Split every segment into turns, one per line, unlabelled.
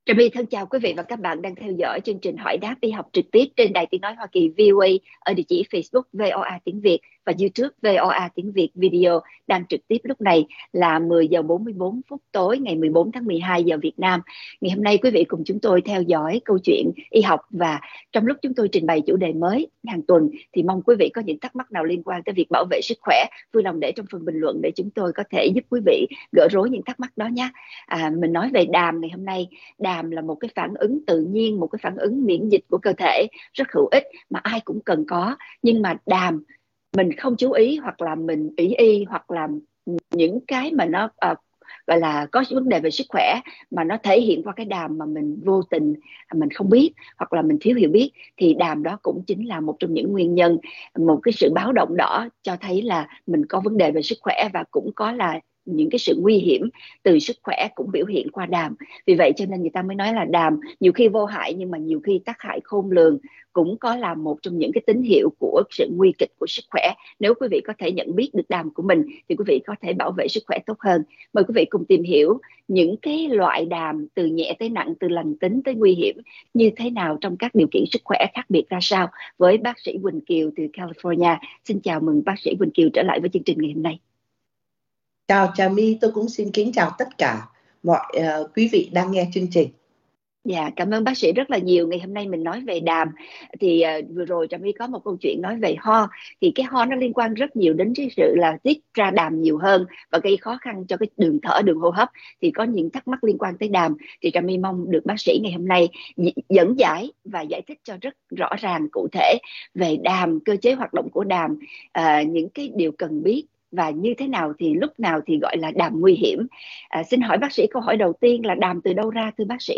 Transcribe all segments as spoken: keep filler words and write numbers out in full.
Trà My thân chào quý vị và các bạn đang theo dõi chương trình hỏi đáp y học trực tiếp trên Đài Tiếng Nói Hoa Kỳ vê o a ở địa chỉ Facebook vê o a tiếng Việt và YouTube vê o a tiếng Việt video. Đang trực tiếp lúc này là mười giờ bốn mươi bốn phút tối ngày mười bốn tháng mười hai giờ Việt Nam. Ngày hôm nay quý vị cùng chúng tôi theo dõi câu chuyện y học, và trong lúc chúng tôi trình bày chủ đề mới hàng tuần thì mong quý vị có những thắc mắc nào liên quan tới việc bảo vệ sức khỏe vui lòng để trong phần bình luận để chúng tôi có thể giúp quý vị gỡ rối những thắc mắc đó nhé. À, mình nói về đàm ngày hôm nay. Đàm là một cái phản ứng tự nhiên, một cái phản ứng miễn dịch của cơ thể rất hữu ích mà ai cũng cần có. Nhưng mà đàm mình không chú ý, hoặc là mình ý y, hoặc là những cái mà nó uh, gọi là có vấn đề về sức khỏe mà nó thể hiện qua cái đàm mà mình vô tình mình không biết, hoặc là mình thiếu hiểu biết, thì đàm đó cũng chính là một trong những nguyên nhân, một cái sự báo động đỏ cho thấy là mình có vấn đề về sức khỏe, và cũng có là những cái sự nguy hiểm từ sức khỏe cũng biểu hiện qua đàm. Vì vậy cho nên người ta mới nói là đàm nhiều khi vô hại nhưng mà nhiều khi tác hại khôn lường, cũng có là một trong những cái tín hiệu của sự nguy kịch của sức khỏe. Nếu quý vị có thể nhận biết được đàm của mình thì quý vị có thể bảo vệ sức khỏe tốt hơn. Mời quý vị cùng tìm hiểu những cái loại đàm từ nhẹ tới nặng, từ lành tính tới nguy hiểm như thế nào trong các điều kiện sức khỏe khác biệt ra sao, với bác sĩ Quỳnh Kiều từ California. Xin chào mừng bác sĩ Quỳnh Kiều trở lại với chương trình ngày hôm nay.
Chào Trà My, tôi cũng xin kính chào tất cả mọi uh, quý vị đang nghe chương trình.
Dạ, cảm ơn bác sĩ rất là nhiều. Ngày hôm nay mình nói về đàm. Thì uh, vừa rồi Trà My có một câu chuyện nói về ho. Thì cái ho nó liên quan rất nhiều đến cái sự là tiết ra đàm nhiều hơn và gây khó khăn cho cái đường thở, đường hô hấp. Thì có những thắc mắc liên quan tới đàm thì Trà My mong được bác sĩ ngày hôm nay dẫn giải và giải thích cho rất rõ ràng, cụ thể về đàm, cơ chế hoạt động của đàm, uh, những cái điều cần biết, và như thế nào thì lúc nào thì gọi là đàm nguy hiểm. À, xin hỏi bác sĩ câu hỏi đầu tiên là đàm từ đâu ra thưa bác sĩ?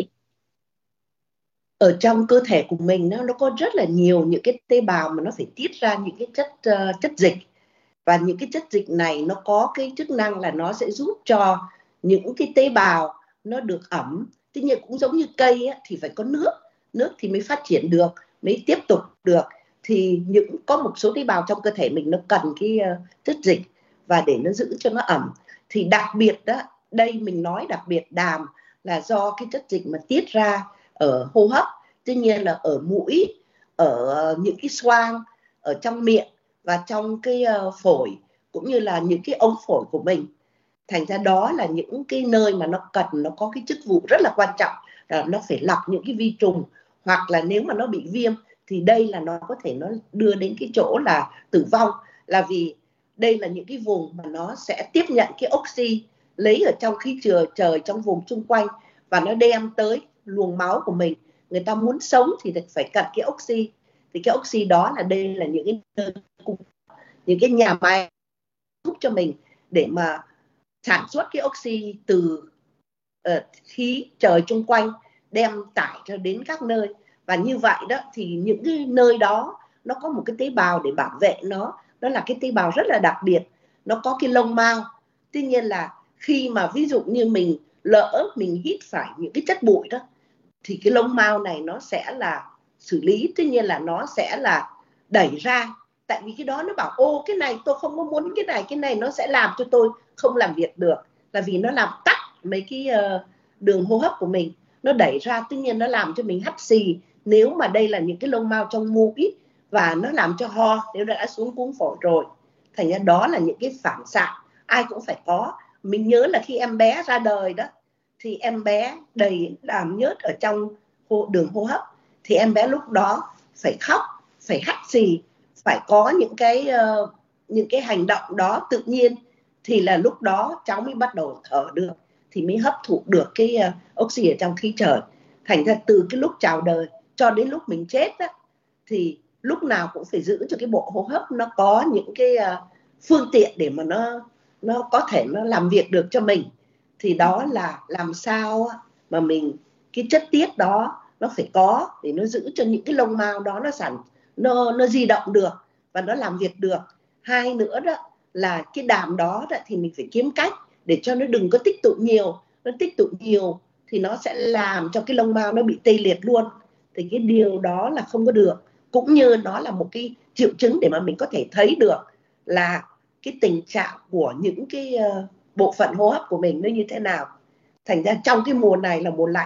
Ở trong cơ thể của mình nó, nó có rất là nhiều những cái tế bào mà nó phải tiết ra những cái chất uh, chất dịch. Và những cái chất dịch này nó có cái chức năng là nó sẽ giúp cho những cái tế bào nó được ẩm. Tuy nhiên cũng giống như cây á, thì phải có nước, nước thì mới phát triển được, mới tiếp tục được. Thì những có một số tế bào trong cơ thể mình nó cần cái uh, chất dịch và để nó giữ cho nó ẩm. Thì đặc biệt đó, đây mình nói đặc biệt đàm là do cái chất dịch mà tiết ra ở hô hấp, tuy nhiên là ở mũi, ở những cái xoang, ở trong miệng và trong cái uh, phổi, cũng như là những cái ống phổi của mình. Thành ra đó là những cái nơi mà nó cần, nó có cái chức vụ rất là quan trọng, là nó phải lọc những cái vi trùng, hoặc là nếu mà nó bị viêm thì đây là nó có thể nó đưa đến cái chỗ là tử vong, là vì đây là những cái vùng mà nó sẽ tiếp nhận cái oxy lấy ở trong khí trời, trời trong vùng xung quanh và nó đem tới luồng máu của mình. Người ta muốn sống thì phải cần cái oxy, thì cái oxy đó là đây là những cái nơi, những cái nhà máy giúp cho mình để mà sản xuất cái oxy từ uh, khí trời xung quanh đem tải cho đến các nơi. Và như vậy đó thì những cái nơi đó nó có một cái tế bào để bảo vệ nó, đó là cái tế bào rất là đặc biệt, nó có cái lông mao. Tuy nhiên là khi mà ví dụ như mình lỡ mình hít phải những cái chất bụi đó thì cái lông mao này nó sẽ là xử lý, tuy nhiên là nó sẽ là đẩy ra, tại vì cái đó nó bảo ô cái này tôi không có muốn, cái này cái này nó sẽ làm cho tôi không làm việc được, là vì nó làm tắc mấy cái uh, đường hô hấp của mình, nó đẩy ra, tuy nhiên nó làm cho mình hắt xì nếu mà đây là những cái lông mao trong mũi, và nó làm cho ho nếu đã xuống cuống phổi rồi. Thành ra đó là những cái phản xạ ai cũng phải có. Mình nhớ là khi em bé ra đời đó thì em bé đầy đàm nhớt ở trong đường hô hấp, thì em bé lúc đó phải khóc, phải hắt xì, phải có những cái uh, những cái hành động đó tự nhiên, thì là lúc đó cháu mới bắt đầu thở được, thì mới hấp thụ được cái uh, oxy ở trong khí trời. Thành ra từ cái lúc chào đời cho đến lúc mình chết á, thì lúc nào cũng phải giữ cho cái bộ hô hấp nó có những cái uh, phương tiện để mà nó nó có thể nó làm việc được cho mình. Thì đó là làm sao mà mình cái chất tiết đó nó phải có để nó giữ cho những cái lông mao đó nó sản nó nó di động được và nó làm việc được. Hai nữa đó là cái đàm đó, đó thì mình phải kiếm cách để cho nó đừng có tích tụ nhiều. Nó tích tụ nhiều thì nó sẽ làm cho cái lông mao nó bị tê liệt luôn, thì cái điều đó là không có được. Cũng như nó là một cái triệu chứng để mà mình có thể thấy được là cái tình trạng của những cái uh, bộ phận hô hấp của mình nó như thế nào. Thành ra trong cái mùa này là mùa lạnh,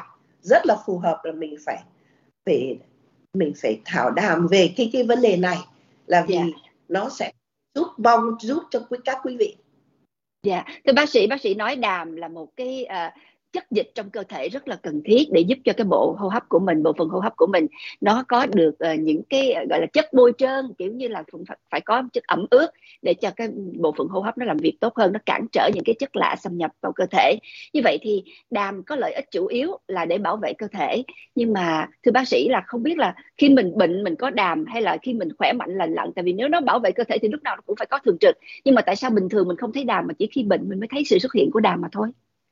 rất là phù hợp là mình phải phải mình phải thảo đàm về cái cái vấn đề này, là vì yeah. nó sẽ giúp mong giúp cho quý các quý vị.
Dạ, yeah. Thưa bác sĩ, bác sĩ nói đàm là một cái uh, chất dịch trong cơ thể rất là cần thiết để giúp cho cái bộ hô hấp của mình, bộ phận hô hấp của mình nó có được uh, những cái uh, gọi là chất bôi trơn, kiểu như là cũng phải, phải có chất ẩm ướt để cho cái bộ phận hô hấp nó làm việc tốt hơn, nó cản trở những cái chất lạ xâm nhập vào cơ thể. Như vậy thì đàm có lợi ích chủ yếu là để bảo vệ cơ thể, nhưng mà thưa bác sĩ là không biết là khi mình bệnh mình có đàm hay là khi mình khỏe mạnh lành lặn, tại vì nếu nó bảo vệ cơ thể thì lúc nào nó cũng phải có thường trực, nhưng mà tại sao bình thường mình không thấy đàm mà chỉ khi bệnh mình mới thấy sự xuất hiện của đàm mà thôi?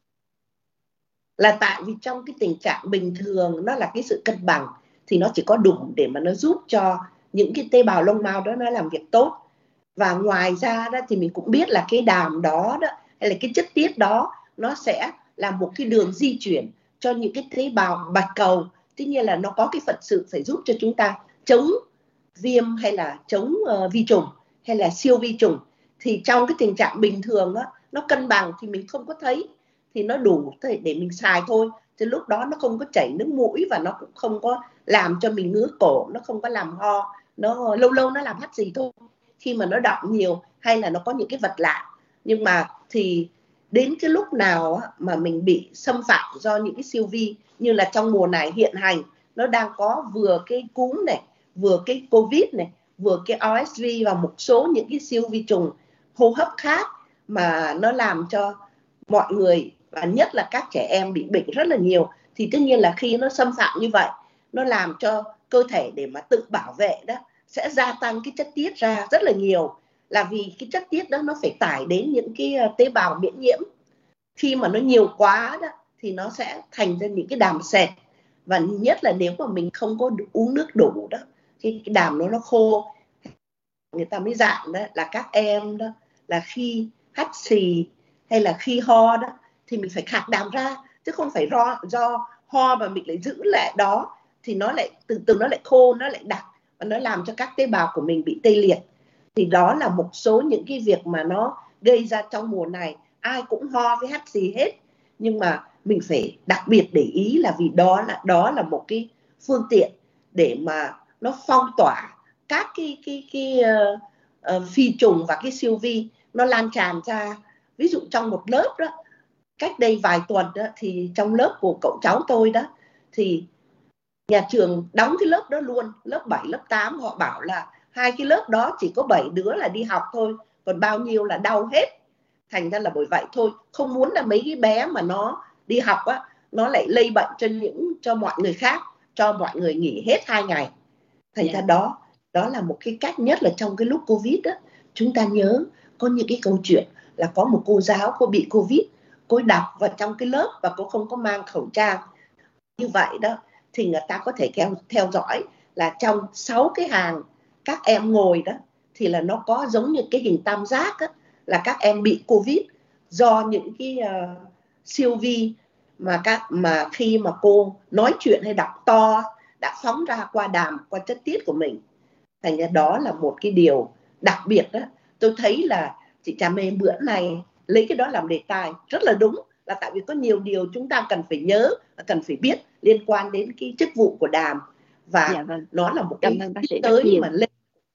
Là tại vì trong cái tình trạng bình thường nó là cái sự cân bằng, thì nó chỉ có đủ để mà nó giúp cho những cái tế bào lông mao đó nó làm việc tốt. Và ngoài ra đó thì mình cũng biết là cái đàm đó, đó hay là cái chất tiết đó nó sẽ là một cái đường di chuyển cho những cái tế bào bạch cầu. Tuy nhiên là nó có cái phận sự phải giúp cho chúng ta chống viêm hay là chống uh, vi trùng hay là siêu vi trùng. Thì trong cái tình trạng bình thường đó, nó cân bằng thì mình không có thấy, thì nó đủ để mình xài thôi. Thì lúc đó nó không có chảy nước mũi và nó cũng không có làm cho mình ngứa cổ, nó không có làm ho, nó lâu lâu nó làm hắt gì thôi khi mà nó đọng nhiều hay là nó có những cái vật lạ. Nhưng mà thì đến cái lúc nào mà mình bị xâm phạm do những cái siêu vi, như là trong mùa này hiện hành nó đang có vừa cái cúm này, vừa cái Covid này, vừa cái rờ ét vê và một số những cái siêu vi trùng hô hấp khác mà nó làm cho mọi người và nhất là các trẻ em bị bệnh rất là nhiều. Thì tất nhiên là khi nó xâm phạm như vậy, nó làm cho cơ thể để mà tự bảo vệ đó sẽ gia tăng cái chất tiết ra rất là nhiều, là vì cái chất tiết đó nó phải tải đến những cái tế bào miễn nhiễm. Khi mà nó nhiều quá đó thì nó sẽ thành ra những cái đàm sệt, và nhất là nếu mà mình không có uống nước đủ đó thì cái đàm nó nó khô. Người ta mới dặn đó là các em đó là khi hắt xì hay là khi ho đó thì mình phải khạc đàm ra, chứ không phải do, do ho mà mình lại giữ lại đó thì nó lại từ từ nó lại khô, nó lại đặc và nó làm cho các tế bào của mình bị tê liệt. Thì đó là một số những cái việc mà nó gây ra trong mùa này. Ai cũng ho với hắt xì hết, nhưng mà mình phải đặc biệt để ý là vì đó là đó là một cái phương tiện để mà nó phong tỏa các cái cái cái uh, uh, phi trùng và cái siêu vi nó lan tràn ra. Ví dụ trong một lớp đó, cách đây vài tuần đó, thì trong lớp của cậu cháu tôi đó thì nhà trường đóng cái lớp đó luôn, lớp bảy, lớp tám. Họ bảo là hai cái lớp đó chỉ có bảy đứa là đi học thôi, còn bao nhiêu là đau hết. Thành ra là bởi vậy thôi, không muốn là mấy cái bé mà nó đi học á, nó lại lây bệnh cho những cho mọi người khác, cho mọi người nghỉ hết hai ngày. Thành ra đó, đó là một cái cách. Nhất là trong cái lúc Covid á, chúng ta nhớ có những cái câu chuyện là có một cô giáo cô bị Covid, cô đọc vào trong cái lớp và cô không có mang khẩu trang. Như vậy đó thì người ta có thể theo, theo dõi là trong sáu cái hàng các em ngồi đó thì là nó có giống như cái hình tam giác á, là các em bị Covid do những cái uh, siêu vi mà các mà khi mà cô nói chuyện hay đọc to đã phóng ra qua đàm, qua chất tiết của mình. Thành ra đó là một cái điều đặc biệt đó. Tôi thấy là chị Trà Mê bữa này lấy cái đó làm đề tài rất là đúng, là tại vì có nhiều điều chúng ta cần phải nhớ và cần phải biết liên quan đến cái chức vụ của đàm, và
dạ, vâng.
nó là một
Cảm
cái
ơn bác sĩ
tới
rất nhiều.
mà lên.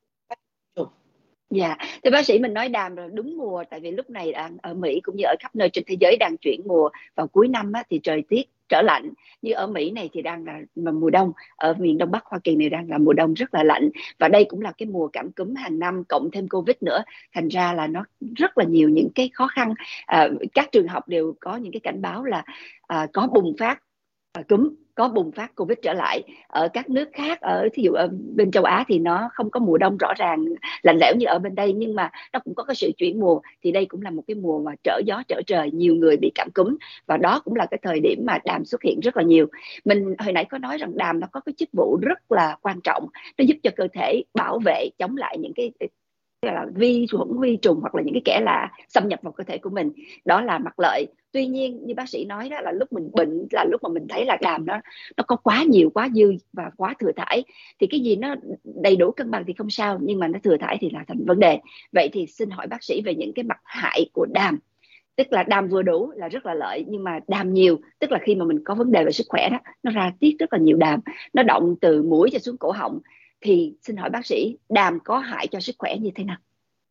Dạ, thì bác sĩ mình nói đàm rồi đúng mùa, tại vì lúc này đang ở Mỹ cũng như ở khắp nơi trên thế giới đang chuyển mùa vào cuối năm á, thì trời tiết trở lạnh. Như ở Mỹ này thì đang là mùa đông, ở miền Đông Bắc Hoa Kỳ này đang là mùa đông rất là lạnh, và đây cũng là cái mùa cảm cúm hàng năm cộng thêm Covid nữa, thành ra là nó rất là nhiều những cái khó khăn. À, các trường học đều có những cái cảnh báo là à, có bùng phát cúm, có bùng phát Covid trở lại. Ở các nước khác, ở thí dụ ở bên châu Á thì nó không có mùa đông rõ ràng lạnh lẽo như ở bên đây, nhưng mà nó cũng có cái sự chuyển mùa. Thì đây cũng là một cái mùa mà trở gió trở trời, nhiều người bị cảm cúm, và đó cũng là cái thời điểm mà đàm xuất hiện rất là nhiều. Mình hồi nãy có nói rằng đàm nó có cái chức vụ rất là quan trọng, nó giúp cho cơ thể bảo vệ chống lại những cái là vi khuẩn, vi trùng hoặc là những cái kẻ lạ xâm nhập vào cơ thể của mình. Đó là mặt lợi. Tuy nhiên như bác sĩ nói đó, là lúc mình bệnh là lúc mà mình thấy là đàm nó nó có quá nhiều, quá dư và quá thừa thải. Thì cái gì nó đầy đủ cân bằng thì không sao, nhưng mà nó thừa thải thì là thành vấn đề. Vậy thì xin hỏi bác sĩ về những cái mặt hại của đàm. Tức là đàm vừa đủ là rất là lợi, nhưng mà đàm nhiều tức là khi mà mình có vấn đề về sức khỏe đó, nó ra tiết rất là nhiều đàm, nó động từ mũi cho xuống cổ họng. Thì xin hỏi bác sĩ, đàm có hại cho sức khỏe như thế nào?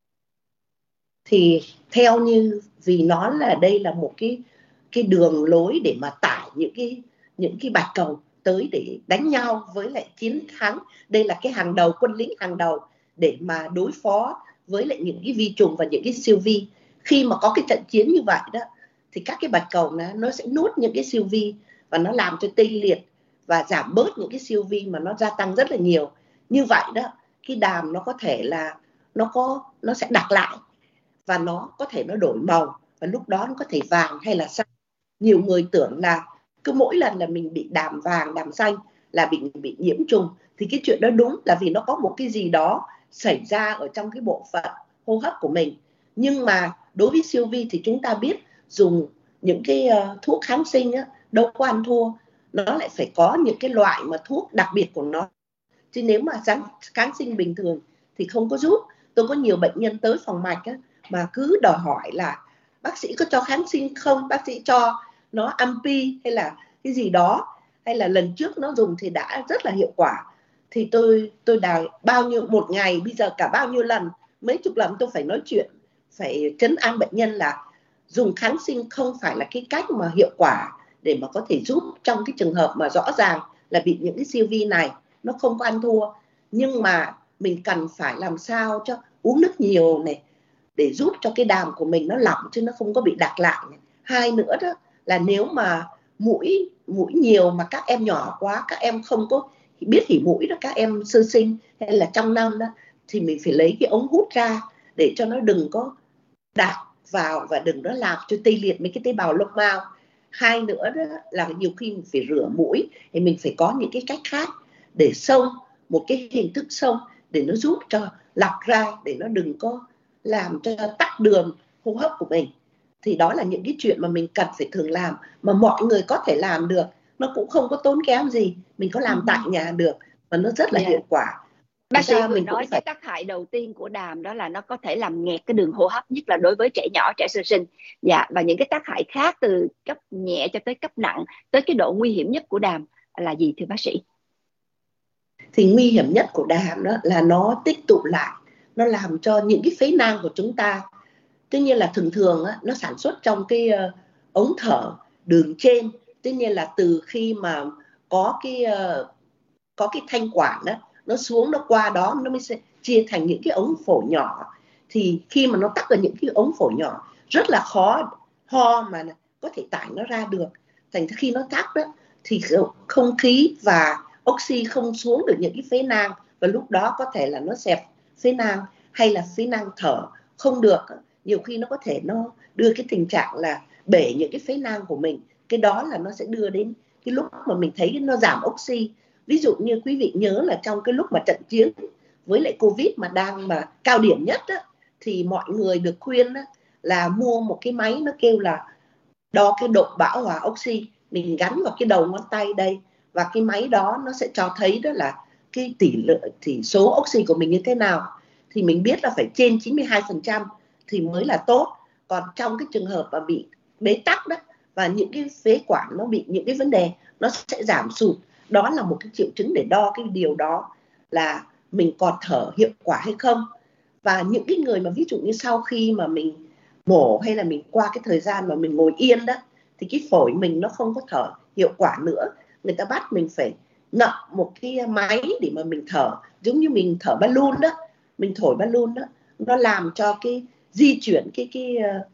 Thì theo như, vì nó là đây là một cái cái đường lối để mà tải những cái những cái bạch cầu tới để đánh nhau với lại chiến thắng. Đây là cái hàng đầu, quân lính hàng đầu để mà đối phó với lại những cái vi trùng và những cái siêu vi. Khi mà có cái trận chiến như vậy đó, thì các cái bạch cầu nó, nó sẽ nuốt những cái siêu vi và nó làm cho tê liệt và giảm bớt những cái siêu vi mà nó gia tăng rất là nhiều. Như vậy đó, cái đàm nó có thể là nó có nó sẽ đặc lại và nó có thể nó đổi màu, và lúc đó nó có thể vàng hay là xanh. Nhiều người tưởng là cứ mỗi lần là mình bị đàm vàng, đàm xanh là bị bị nhiễm trùng, thì cái chuyện đó đúng là vì nó có một cái gì đó xảy ra ở trong cái bộ phận hô hấp của mình. Nhưng mà đối với siêu vi thì chúng ta biết dùng những cái uh, thuốc kháng sinh á, đâu có ăn thua. Nó lại phải có những cái loại mà thuốc đặc biệt của nó, chứ nếu mà kháng sinh bình thường thì không có giúp. Tôi có nhiều bệnh nhân tới phòng mạch á, mà cứ đòi hỏi là bác sĩ có cho kháng sinh không, bác sĩ cho nó ampi hay là cái gì đó, hay là lần trước nó dùng thì đã rất là hiệu quả. Thì tôi tôi đào bao nhiêu một ngày, bây giờ cả bao nhiêu lần, mấy chục lần tôi phải nói chuyện, phải trấn an bệnh nhân là dùng kháng sinh không phải là cái cách mà hiệu quả để mà có thể giúp trong cái trường hợp mà rõ ràng là bị những cái siêu vi này. Nó không có ăn thua, nhưng mà mình cần phải làm sao cho uống nước nhiều này để giúp cho cái đàm của mình nó lỏng chứ nó không có bị đặc lại. Hai nữa đó là nếu mà mũi mũi nhiều mà các em nhỏ quá, các em không có biết hỉ mũi đó, các em sơ sinh hay là trong năm đó, thì mình phải lấy cái ống hút ra để cho nó đừng có đạp vào và đừng nó làm cho tê liệt mấy cái tế bào lông mao. Hai nữa đó là nhiều khi mình phải rửa mũi thì mình phải có những cái cách khác để xông, một cái hình thức xông để nó giúp cho lọc ra, để nó đừng có làm cho tắc đường hô hấp của mình. Thì đó là những cái chuyện mà mình cần phải thường làm, mà mọi người có thể làm được, nó cũng không có tốn kém gì, mình có làm tại nhà được và nó rất là
Yeah.
hiệu quả.
Bác sĩ
Ra
vừa
mình cũng
nói cái
phải
tác hại đầu tiên của đàm đó là nó có thể làm nghẹt cái đường hô hấp, nhất là đối với trẻ nhỏ, trẻ sơ sinh. Dạ, và những cái tác hại khác từ cấp nhẹ cho tới cấp nặng, tới cái độ nguy hiểm nhất của đàm là gì thưa bác sĩ?
Thì nguy hiểm nhất của đàm đó là nó tích tụ lại, nó làm cho những cái phế nang của chúng ta, tuy nhiên là thường thường á, nó sản xuất trong cái uh, ống thở đường trên. Tuy nhiên là từ khi mà có cái uh, có cái thanh quản đó, nó xuống, nó qua đó nó mới sẽ chia thành những cái ống phổi nhỏ. Thì khi mà nó tắc ở những cái ống phổi nhỏ, rất là khó ho mà có thể tải nó ra được. Thành khi nó tắc đó thì không khí và oxy không xuống được những cái phế nang, và lúc đó có thể là nó xẹp phế nang, hay là phế nang thở không được. Nhiều khi nó có thể nó đưa cái tình trạng là bể những cái phế nang của mình. Cái đó là nó sẽ đưa đến cái lúc mà mình thấy nó giảm oxy. Ví dụ như quý vị nhớ là trong cái lúc mà trận chiến với lại Covid mà đang mà cao điểm nhất á, thì mọi người được khuyên á, là mua một cái máy nó kêu là đo cái độ bão hòa oxy. Mình gắn vào cái đầu ngón tay đây, và cái máy đó nó sẽ cho thấy đó là cái tỷ lệ, tỷ số oxy của mình như thế nào. Thì mình biết là phải trên chín mươi hai phần trăm thì mới là tốt. Còn trong cái trường hợp mà bị bế tắc đó, và những cái phế quản nó bị những cái vấn đề, nó sẽ giảm sụt. Đó là một cái triệu chứng để đo cái điều đó là mình còn thở hiệu quả hay không. Và những cái người mà ví dụ như sau khi mà mình mổ hay là mình qua cái thời gian mà mình ngồi yên đó, thì cái phổi mình nó không có thở hiệu quả nữa, người ta bắt mình phải ngậm một cái máy để mà mình thở, giống như mình thở balloon đó, mình thổi balloon đó, nó làm cho cái di chuyển cái cái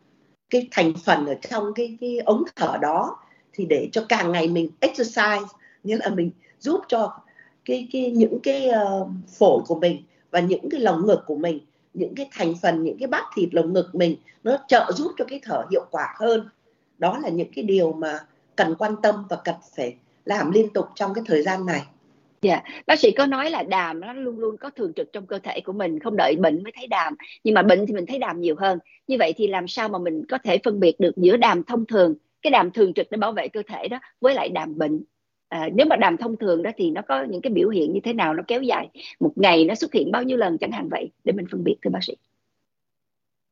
cái thành phần ở trong cái cái ống thở đó. Thì để cho càng ngày mình exercise, nghĩa là mình giúp cho cái cái những cái uh, phổi của mình và những cái lồng ngực của mình, những cái thành phần, những cái bắp thịt lồng ngực mình, nó trợ giúp cho cái thở hiệu quả hơn. Đó là những cái điều mà cần quan tâm và cần phải làm liên tục trong cái thời gian này.
Dạ, bác sĩ có nói là đàm nó luôn luôn có thường trực trong cơ thể của mình, không đợi bệnh mới thấy đàm, nhưng mà bệnh thì mình thấy đàm nhiều hơn. Như vậy thì làm sao mà mình có thể phân biệt được giữa đàm thông thường, cái đàm thường trực để bảo vệ cơ thể đó, với lại đàm bệnh? À, nếu mà đàm thông thường đó thì nó có những cái biểu hiện như thế nào, nó kéo dài một ngày nó xuất hiện bao nhiêu lần chẳng hạn vậy, để mình phân biệt thưa bác sĩ?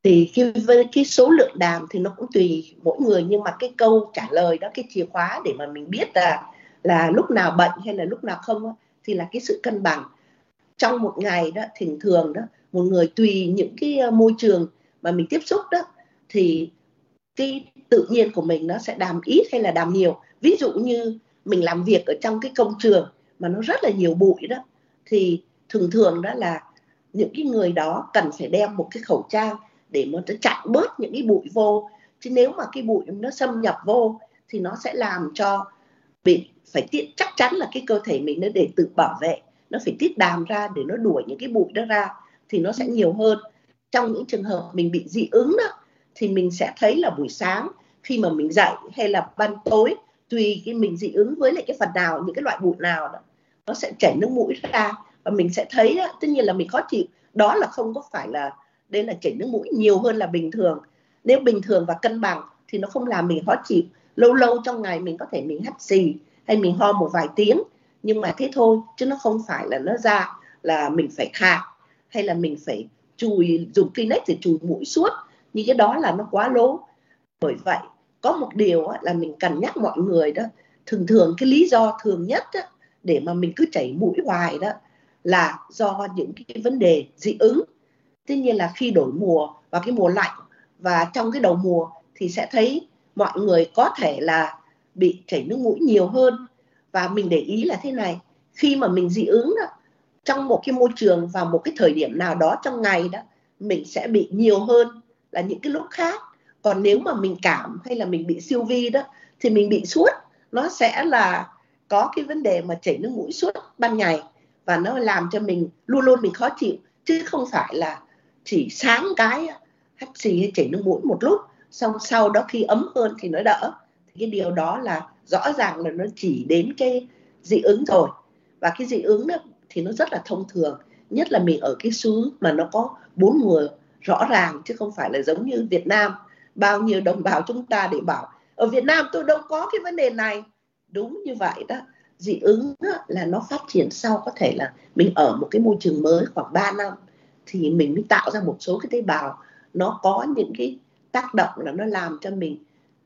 Thì cái, với cái số lượng đàm thì nó cũng tùy mỗi người, nhưng mà cái câu trả lời đó, cái chìa khóa để mà mình biết là là lúc nào bệnh hay là lúc nào không đó, thì là cái sự cân bằng. Trong một ngày đó, thường thường đó, một người tùy những cái môi trường mà mình tiếp xúc đó, thì cái tự nhiên của mình nó sẽ đàm ít hay là đàm nhiều. Ví dụ như mình làm việc ở trong cái công trường mà nó rất là nhiều bụi đó, thì thường thường đó là những cái người đó cần phải đeo một cái khẩu trang để mà nó chặn bớt những cái bụi vô. Chứ nếu mà cái bụi nó xâm nhập vô thì nó sẽ làm cho bị phải tiết, chắc chắn là cái cơ thể mình nó để tự bảo vệ, nó phải tiết đàm ra để nó đuổi những cái bụi đó ra, thì nó sẽ nhiều hơn. Trong những trường hợp mình bị dị ứng đó, thì mình sẽ thấy là buổi sáng khi mà mình dậy hay là ban tối, tùy cái mình dị ứng với lại cái phần nào, những cái loại bụi nào đó, nó sẽ chảy nước mũi ra, và mình sẽ thấy đó, tất nhiên là mình khó chịu. Đó là không có phải là, đây là chảy nước mũi nhiều hơn là bình thường. Nếu bình thường và cân bằng thì nó không làm mình khó chịu. Lâu lâu trong ngày mình có thể mình hắt xì hay mình ho một vài tiếng, nhưng mà thế thôi, chứ nó không phải là nó ra là mình phải khạc hay là mình phải chùi, dùng Kleenex để chùi mũi suốt. Như cái đó là nó quá lố. Bởi vậy có một điều là mình cần nhắc mọi người đó, thường thường cái lý do thường nhất đó, để mà mình cứ chảy mũi hoài đó là do những cái vấn đề dị ứng. Tuy nhiên là khi đổi mùa vào cái mùa lạnh và trong cái đầu mùa thì sẽ thấy mọi người có thể là bị chảy nước mũi nhiều hơn. Và mình để ý là thế này, khi mà mình dị ứng đó, trong một cái môi trường vào một cái thời điểm nào đó trong ngày đó, mình sẽ bị nhiều hơn là những cái lúc khác. Còn nếu mà mình cảm hay là mình bị siêu vi đó thì mình bị suốt, nó sẽ là có cái vấn đề mà chảy nước mũi suốt ban ngày, và nó làm cho mình luôn luôn mình khó chịu, chứ không phải là chỉ sáng cái hắt xì hay chảy nước mũi một lúc, xong sau đó khi ấm hơn thì nó đỡ. Thì cái điều đó là rõ ràng là nó chỉ đến cái dị ứng rồi. Và cái dị ứng đó thì nó rất là thông thường, nhất là mình ở cái xứ mà nó có bốn mùa rõ ràng, chứ không phải là giống như Việt Nam. Bao nhiêu đồng bào chúng ta để bảo ở Việt Nam tôi đâu có cái vấn đề này. Đúng như vậy đó, dị ứng đó là nó phát triển sau, có thể là mình ở một cái môi trường mới khoảng ba năm thì mình mới tạo ra một số cái tế bào nó có những cái tác động là nó làm cho mình,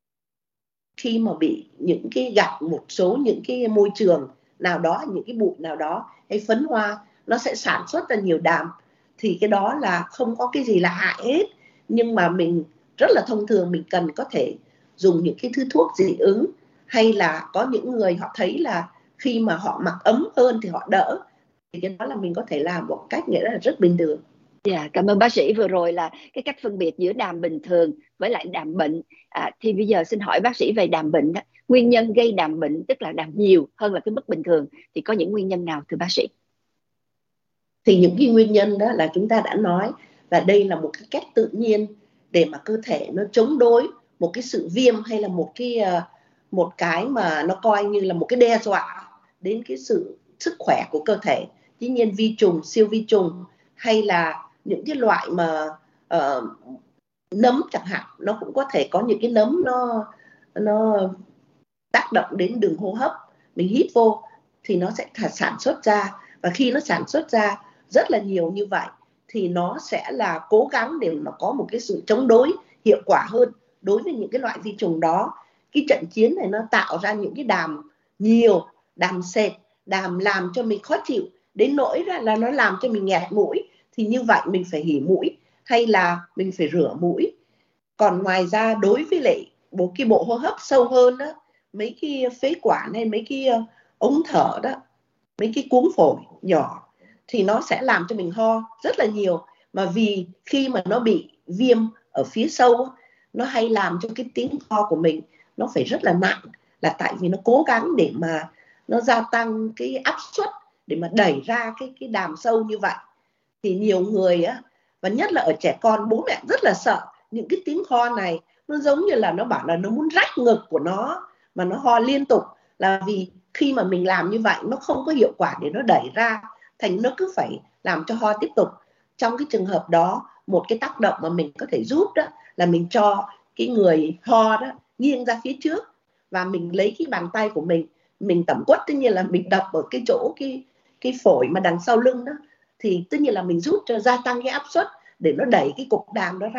khi mà bị những cái gặp một số những cái môi trường nào đó, những cái bụi nào đó hay phấn hoa, nó sẽ sản xuất ra nhiều đàm. Thì cái đó là không có cái gì là hại hết, nhưng mà mình rất là thông thường mình cần có thể dùng những cái thứ thuốc dị ứng, hay là có những người họ thấy là khi mà họ mặc ấm hơn thì họ đỡ, thì cái đó là mình có thể làm một cách nghĩa là rất bình thường.
Dạ, cảm ơn bác sĩ. Vừa rồi là cái cách phân biệt giữa đàm bình thường với lại đàm bệnh. À, thì bây giờ xin hỏi bác sĩ về đàm bệnh đó. Nguyên nhân gây đàm bệnh, tức là đàm nhiều hơn là cái mức bình thường, thì có những nguyên nhân nào thưa bác sĩ?
Thì những cái nguyên nhân đó là chúng ta đã nói là đây là một cái cách tự nhiên để mà cơ thể nó chống đối một cái sự viêm, hay là một cái một cái mà nó coi như là một cái đe dọa đến cái sự sức khỏe của cơ thể. Tuy nhiên vi trùng, siêu vi trùng hay là những cái loại mà uh, nấm chẳng hạn, nó cũng có thể có những cái nấm nó nó tác động đến đường hô hấp, mình hít vô thì nó sẽ sản xuất ra, và khi nó sản xuất ra rất là nhiều như vậy thì nó sẽ là cố gắng để mà có một cái sự chống đối hiệu quả hơn đối với những cái loại vi trùng đó. Cái trận chiến này nó tạo ra những cái đàm nhiều, đàm sệt, đàm làm cho mình khó chịu đến nỗi là nó làm cho mình nghẹt mũi, thì như vậy mình phải hỉ mũi hay là mình phải rửa mũi. Còn ngoài ra đối với lại bộ cái bộ hô hấp sâu hơn đó, mấy cái phế quản hay mấy cái ống thở đó, mấy cái cuống phổi nhỏ, thì nó sẽ làm cho mình ho rất là nhiều. Mà vì khi mà nó bị viêm ở phía sâu, nó hay làm cho cái tiếng ho của mình nó phải rất là nặng, là tại vì nó cố gắng để mà nó gia tăng cái áp suất để mà đẩy ra cái, cái đàm sâu như vậy. Thì nhiều người á, và nhất là ở trẻ con, bố mẹ rất là sợ những cái tiếng ho này. Nó giống như là nó bảo là nó muốn rách ngực của nó mà nó ho liên tục, là vì khi mà mình làm như vậy nó không có hiệu quả để nó đẩy ra, thành nó cứ phải làm cho ho tiếp tục. Trong cái trường hợp đó, một cái tác động mà mình có thể giúp đó là mình cho cái người ho đó nghiêng ra phía trước, và mình lấy cái bàn tay của mình, mình tẩm quất, tất nhiên là mình đập ở cái chỗ cái, cái phổi mà đằng sau lưng đó, thì tất nhiên là mình giúp cho gia tăng cái áp suất để nó đẩy cái cục đàm đó ra.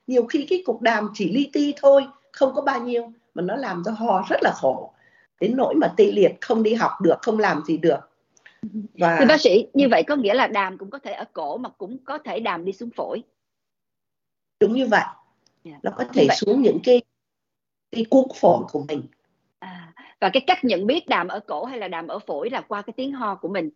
nhiều khi cái cục đàm chỉ li ti thôi, không có bao nhiêu, mà nó làm cho ho rất là khổ, đến nỗi mà tê liệt, không đi học được, không làm gì được.
Thì
Và
bác sĩ, như vậy có nghĩa là đàm cũng có thể ở cổ mà cũng có thể đàm đi xuống phổi.
đúng như vậy,
Yeah.
nó có
Như
thể
vậy
xuống những cái cái cuống phổi của mình.
à, và cái cách nhận biết đàm ở cổ hay là đàm ở phổi là qua cái tiếng ho của mình.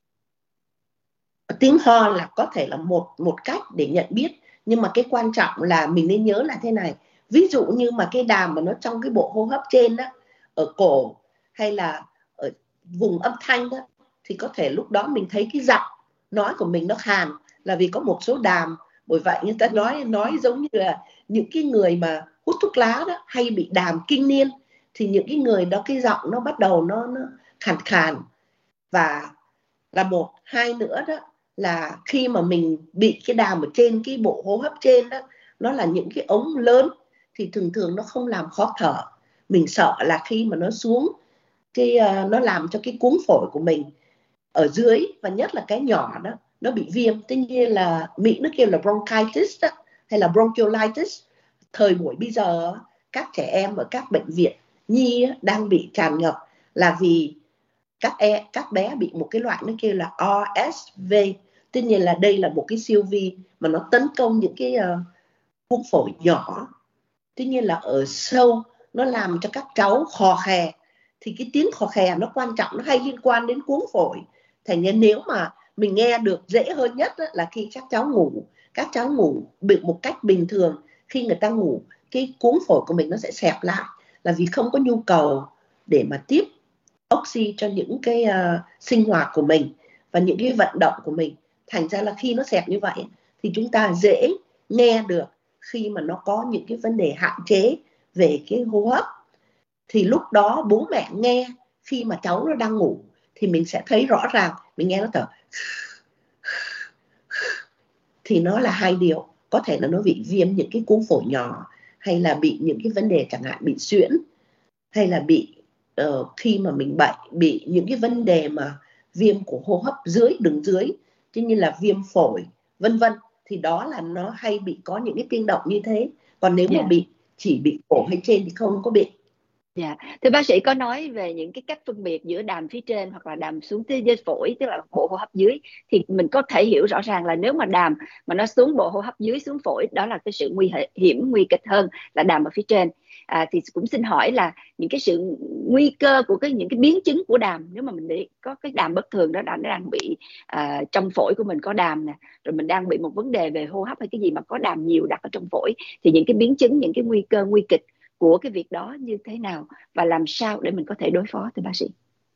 Tiếng ho là có thể là một một cách để nhận biết, nhưng mà cái quan trọng là mình nên nhớ là thế này. Ví dụ như mà cái đàm mà nó trong cái bộ hô hấp trên đó, ở cổ hay là ở vùng âm thanh đó, thì có thể lúc đó mình thấy cái giọng nói của mình nó khàn, là vì có một số đàm. Bởi vậy người ta nói nói giống như là những cái người mà hút thuốc lá đó hay bị đàm kinh niên, thì những cái người đó cái giọng nó bắt đầu nó, nó khàn khàn. Và là một, hai nữa đó là khi mà mình bị cái đàm ở trên cái bộ hô hấp trên đó, nó là những cái ống lớn, thì thường thường nó không làm khó thở. Mình sợ là khi mà nó xuống cái uh, nó làm cho cái cuống phổi của mình ở dưới, và nhất là cái nhỏ đó, nó bị viêm. Tất nhiên là Mỹ nó kêu là bronchitis đó, hay là bronchiolitis. Thời buổi bây giờ các trẻ em ở các bệnh viện nhi đang bị tràn ngập, là vì các e, các bé bị một cái loại nó kêu là rờ ét vê. Tất nhiên là đây là một cái siêu vi mà nó tấn công những cái uh, cuống phổi nhỏ. Tuy nhiên là ở sâu, nó làm cho các cháu khò khè, thì cái tiếng khò khè nó quan trọng, nó hay liên quan đến cuống phổi. Thành ra nếu mà mình nghe được dễ hơn nhất là khi các cháu ngủ. Các cháu ngủ bị một cách bình thường, khi người ta ngủ, cái cuống phổi của mình nó sẽ xẹp lại, là vì không có nhu cầu để mà tiếp oxy cho những cái uh, sinh hoạt của mình và những cái vận động của mình. Thành ra là khi nó xẹp như vậy thì chúng ta dễ nghe được khi mà nó có những cái vấn đề hạn chế về cái hô hấp. Thì lúc đó bố mẹ nghe khi mà cháu nó đang ngủ thì mình sẽ thấy rõ ràng, mình nghe nó thở thì nó là hai điều. Có thể là nó bị viêm những cái cuống phổi nhỏ, hay là bị những cái vấn đề chẳng hạn bị suyễn, hay là bị uh, khi mà mình bệnh bị những cái vấn đề mà viêm của hô hấp dưới, đường dưới, chứ như là viêm phổi vân vân, thì đó là nó hay bị có những cái tiếng động như thế. Còn nếu
Yeah.
mà bị chỉ bị cổ hay trên thì không có bị.
Dạ, thưa bác sĩ có nói về những cái cách phân biệt giữa đàm phía trên hoặc là đàm xuống tới dưới phổi, tức là bộ hô hấp dưới, thì mình có thể hiểu rõ ràng là nếu mà đàm mà nó xuống bộ hô hấp dưới, xuống phổi, đó là cái sự nguy hiểm, nguy kịch hơn là đàm ở phía trên. À, thì cũng xin hỏi là những cái sự nguy cơ của cái những cái biến chứng của đàm, nếu mà mình để có cái đàm bất thường đó, đang đang bị à, trong phổi của mình có đàm nè, rồi mình đang bị một vấn đề về hô hấp hay cái gì mà có đàm nhiều đặt ở trong phổi, thì những cái biến chứng, những cái nguy cơ nguy kịch của cái việc đó như thế nào và làm sao để mình có thể đối phó, thưa bác sĩ?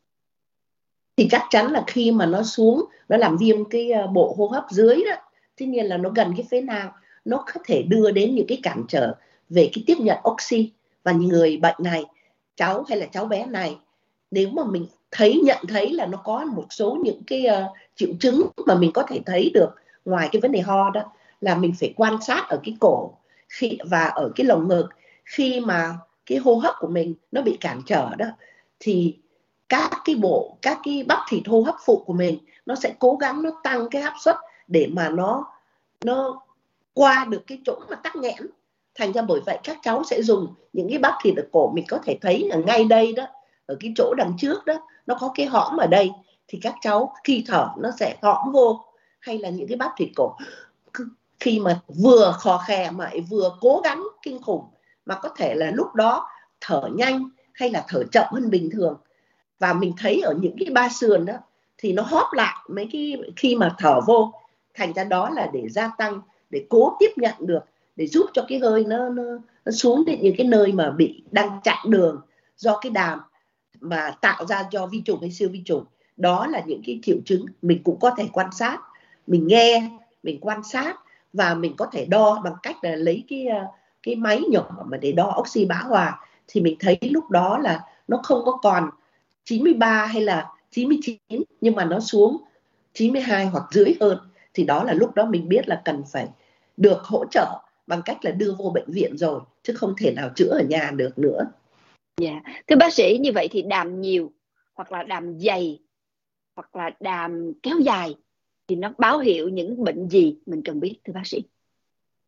Thì chắc chắn là khi mà nó xuống, nó làm viêm cái bộ hô hấp dưới đó, tuy nhiên là nó gần cái phế nang, nó có thể đưa đến những cái cản trở về cái tiếp nhận oxy. Và người bệnh này, cháu hay là cháu bé này, nếu mà mình thấy, nhận thấy là nó có một số những cái uh, triệu chứng mà mình có thể thấy được ngoài cái vấn đề ho đó, là mình phải quan sát ở cái cổ khi, và ở cái lồng ngực. Khi mà cái hô hấp của mình nó bị cản trở đó, thì các cái bộ, các cái bắp thịt hô hấp phụ của mình nó sẽ cố gắng nó tăng cái áp suất để mà nó nó qua được cái chỗ mà tắc nghẽn. Thành ra bởi vậy các cháu sẽ dùng những cái bắp thịt ở cổ, mình có thể thấy ở ngay đây đó, ở cái chỗ đằng trước đó, nó có cái hõm ở đây, thì các cháu khi thở nó sẽ hõm vô. Hay là những cái bắp thịt cổ khi mà vừa khò khè mà vừa cố gắng kinh khủng, mà có thể là lúc đó thở nhanh hay là thở chậm hơn bình thường. Và mình thấy ở những cái ba sườn đó thì nó hóp lại mấy cái khi mà thở vô. Thành ra đó là để gia tăng, để cố tiếp nhận được, để giúp cho cái hơi nó, nó, nó xuống đến những cái nơi mà bị đang chặn đường do cái đàm mà tạo ra do vi trùng hay siêu vi trùng. Đó là những cái triệu chứng mình cũng có thể quan sát, mình nghe, mình quan sát, và mình có thể đo bằng cách là lấy cái, cái máy nhỏ mà để đo oxy bão hòa. Thì mình thấy lúc đó là nó không có còn chín mươi ba hay là chín mươi chín, nhưng mà nó xuống chín mươi hai hoặc dưới hơn. Thì đó là lúc đó mình biết là cần phải được hỗ trợ bằng cách là đưa vô bệnh viện rồi, chứ không thể nào chữa ở nhà được nữa.
Dạ, yeah. Thưa bác sĩ, như vậy thì đàm nhiều hoặc là đàm dày hoặc là đàm kéo dài thì nó báo hiệu những bệnh gì mình cần biết, thưa bác sĩ?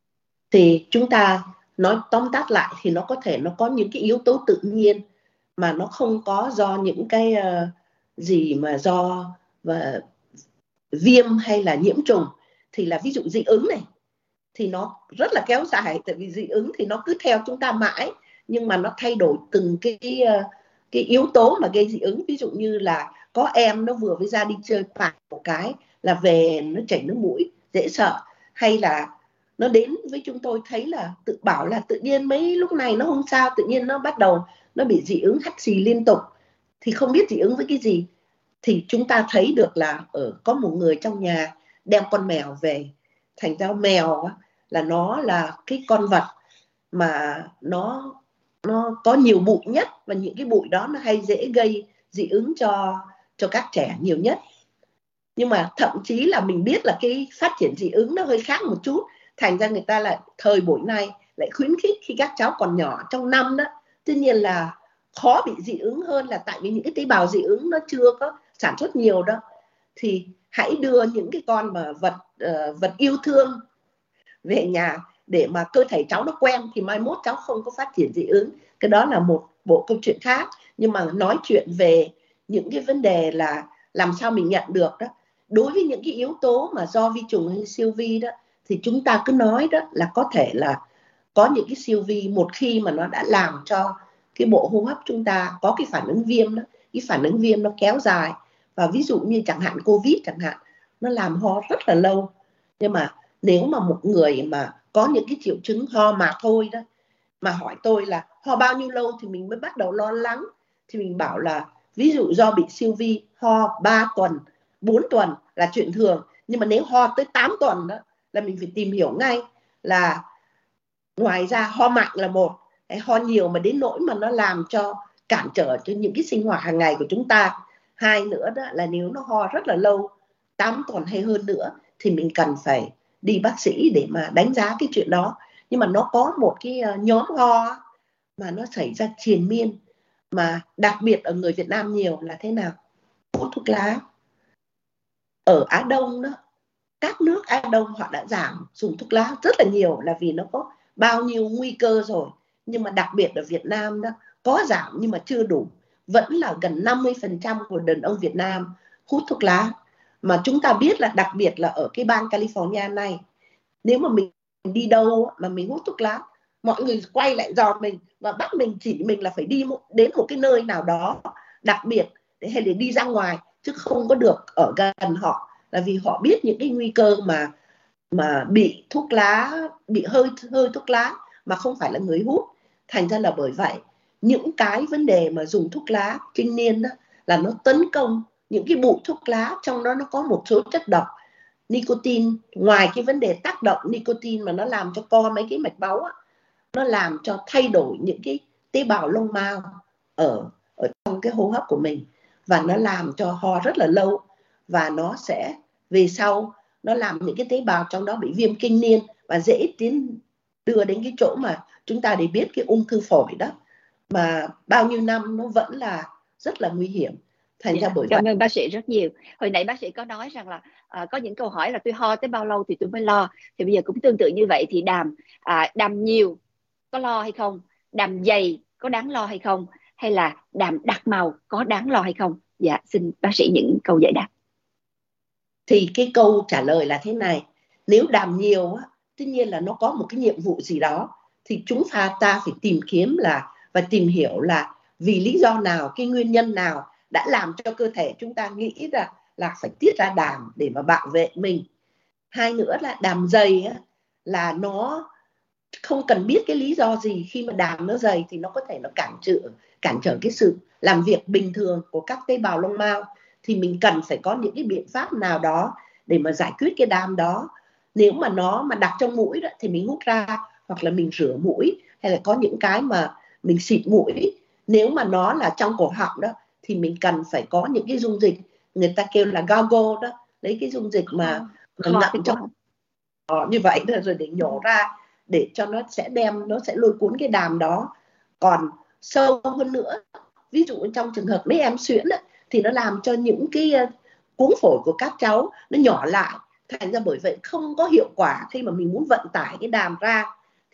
Thì chúng ta nói tóm tắt lại thì nó có thể nó có những cái yếu tố tự nhiên mà nó không có do những cái uh, gì mà do và viêm hay là nhiễm trùng. Thì là ví dụ dị ứng này thì nó rất là kéo dài, tại vì dị ứng thì nó cứ theo chúng ta mãi, nhưng mà nó thay đổi từng cái cái yếu tố mà gây dị ứng. Ví dụ như là có em nó vừa mới ra đi chơi phạt một cái là về nó chảy nước mũi dễ sợ, hay là nó đến với chúng tôi thấy là tự bảo là tự nhiên mấy lúc này nó không sao, tự nhiên nó bắt đầu nó bị dị ứng hắt xì liên tục, thì không biết dị ứng với cái gì. Thì chúng ta thấy được là ở có một người trong nhà đem con mèo về, thành ra mèo là nó là cái con vật mà nó nó có nhiều bụi nhất, và những cái bụi đó nó hay dễ gây dị ứng cho cho các trẻ nhiều nhất. Nhưng mà thậm chí là mình biết là cái phát triển dị ứng nó hơi khác một chút, thành ra người ta lại thời buổi này lại khuyến khích khi các cháu còn nhỏ trong năm đó, tuy nhiên là khó bị dị ứng hơn là tại vì những cái tế bào dị ứng nó chưa có sản xuất nhiều đâu. Thì hãy đưa những cái con mà vật uh, vật yêu thương về nhà để mà cơ thể cháu nó quen, thì mai mốt cháu không có phát triển dị ứng. Cái đó là một bộ câu chuyện khác. Nhưng mà nói chuyện về những cái vấn đề là làm sao mình nhận được đó, đối với những cái yếu tố mà do vi trùng hay siêu vi đó, thì chúng ta cứ nói đó là có thể là có những cái siêu vi một khi mà nó đã làm cho cái bộ hô hấp chúng ta có cái phản ứng viêm đó, cái phản ứng viêm nó kéo dài. Và ví dụ như chẳng hạn Covid chẳng hạn, nó làm ho rất là lâu. Nhưng mà nếu mà một người mà có những cái triệu chứng ho mà thôi đó, mà hỏi tôi là ho bao nhiêu lâu thì mình mới bắt đầu lo lắng, thì mình bảo là ví dụ do bị siêu vi ho ba tuần, bốn tuần là chuyện thường. Nhưng mà nếu ho tới tám tuần đó là mình phải tìm hiểu ngay là ngoài ra ho mạnh là một, ho nhiều mà đến nỗi mà nó làm cho cản trở cho những cái sinh hoạt hàng ngày của chúng ta. Hai nữa đó là nếu nó ho rất là lâu, tám tuần hay hơn nữa, thì mình cần phải đi bác sĩ để mà đánh giá cái chuyện đó. Nhưng mà nó có một cái nhóm ho mà nó xảy ra triền miên, mà đặc biệt ở người Việt Nam nhiều là thế nào? Hút thuốc lá. Ở Á Đông đó, các nước Á Đông họ đã giảm dùng thuốc lá rất là nhiều, là vì nó có bao nhiêu nguy cơ rồi. Nhưng mà đặc biệt ở Việt Nam đó, có giảm nhưng mà chưa đủ. Vẫn là gần năm mươi phần trăm của đàn ông Việt Nam hút thuốc lá. Mà chúng ta biết là đặc biệt là ở cái bang California này, nếu mà mình đi đâu mà mình hút thuốc lá, mọi người quay lại dò mình và bắt mình, chỉ mình là phải đi đến một cái nơi nào đó đặc biệt để hay để đi ra ngoài, chứ không có được ở gần họ, là vì họ biết những cái nguy cơ mà mà bị thuốc lá, bị hơi hơi thuốc lá mà không phải là người hút. Thành ra là bởi vậy những cái vấn đề mà dùng thuốc lá kinh niên đó là nó tấn công những cái bụi thuốc lá, trong đó nó có một số chất độc nicotine. Ngoài cái vấn đề tác động nicotine mà nó làm cho co mấy cái mạch máu á, nó làm cho thay đổi những cái tế bào lông mao ở, ở trong cái hô hấp của mình, và nó làm cho ho rất là lâu, và nó sẽ về sau nó làm những cái tế bào trong đó bị viêm kinh niên và dễ tiến đưa đến cái chỗ mà chúng ta để biết cái ung thư phổi đó, mà bao nhiêu năm nó vẫn là rất là nguy hiểm. Thành yeah, ra bởi
cảm
vậy
ơn bác sĩ rất nhiều. Hồi nãy bác sĩ có nói rằng là à, có những câu hỏi là tôi ho tới bao lâu thì tôi mới lo, thì bây giờ cũng tương tự như vậy. Thì đàm à, đàm nhiều có lo hay không, đàm dày có đáng lo hay không, hay là đàm đặc màu có đáng lo hay không? Dạ, xin bác sĩ những câu giải đáp.
Thì cái câu trả lời là thế này: nếu đàm nhiều á, tất nhiên là nó có một cái nhiệm vụ gì đó, thì chúng ta ta phải tìm kiếm là và tìm hiểu là vì lý do nào, cái nguyên nhân nào đã làm cho cơ thể chúng ta nghĩ ra là phải tiết ra đàm để mà bảo vệ mình. Hai nữa là đàm dày á, là nó không cần biết cái lý do gì, khi mà đàm nó dày thì nó có thể nó cản trở cản trở cái sự làm việc bình thường của các tế bào lông mao, thì mình cần phải có những cái biện pháp nào đó để mà giải quyết cái đàm đó. Nếu mà nó mà đặt trong mũi đó, thì mình hút ra, hoặc là mình rửa mũi, hay là có những cái mà mình xịt mũi. Nếu mà nó là trong cổ họng đó, thì mình cần phải có những cái dung dịch, người ta kêu là gargle đó, lấy cái dung dịch mà
Kho,
ngậm trong như vậy rồi để nhổ ra, để cho nó sẽ đem, nó sẽ lôi cuốn cái đàm đó. Còn sâu hơn nữa, ví dụ trong trường hợp mấy em suyễn ấy, thì nó làm cho những cái cuống phổi của các cháu nó nhỏ lại, thành ra bởi vậy không có hiệu quả khi mà mình muốn vận tải cái đàm ra.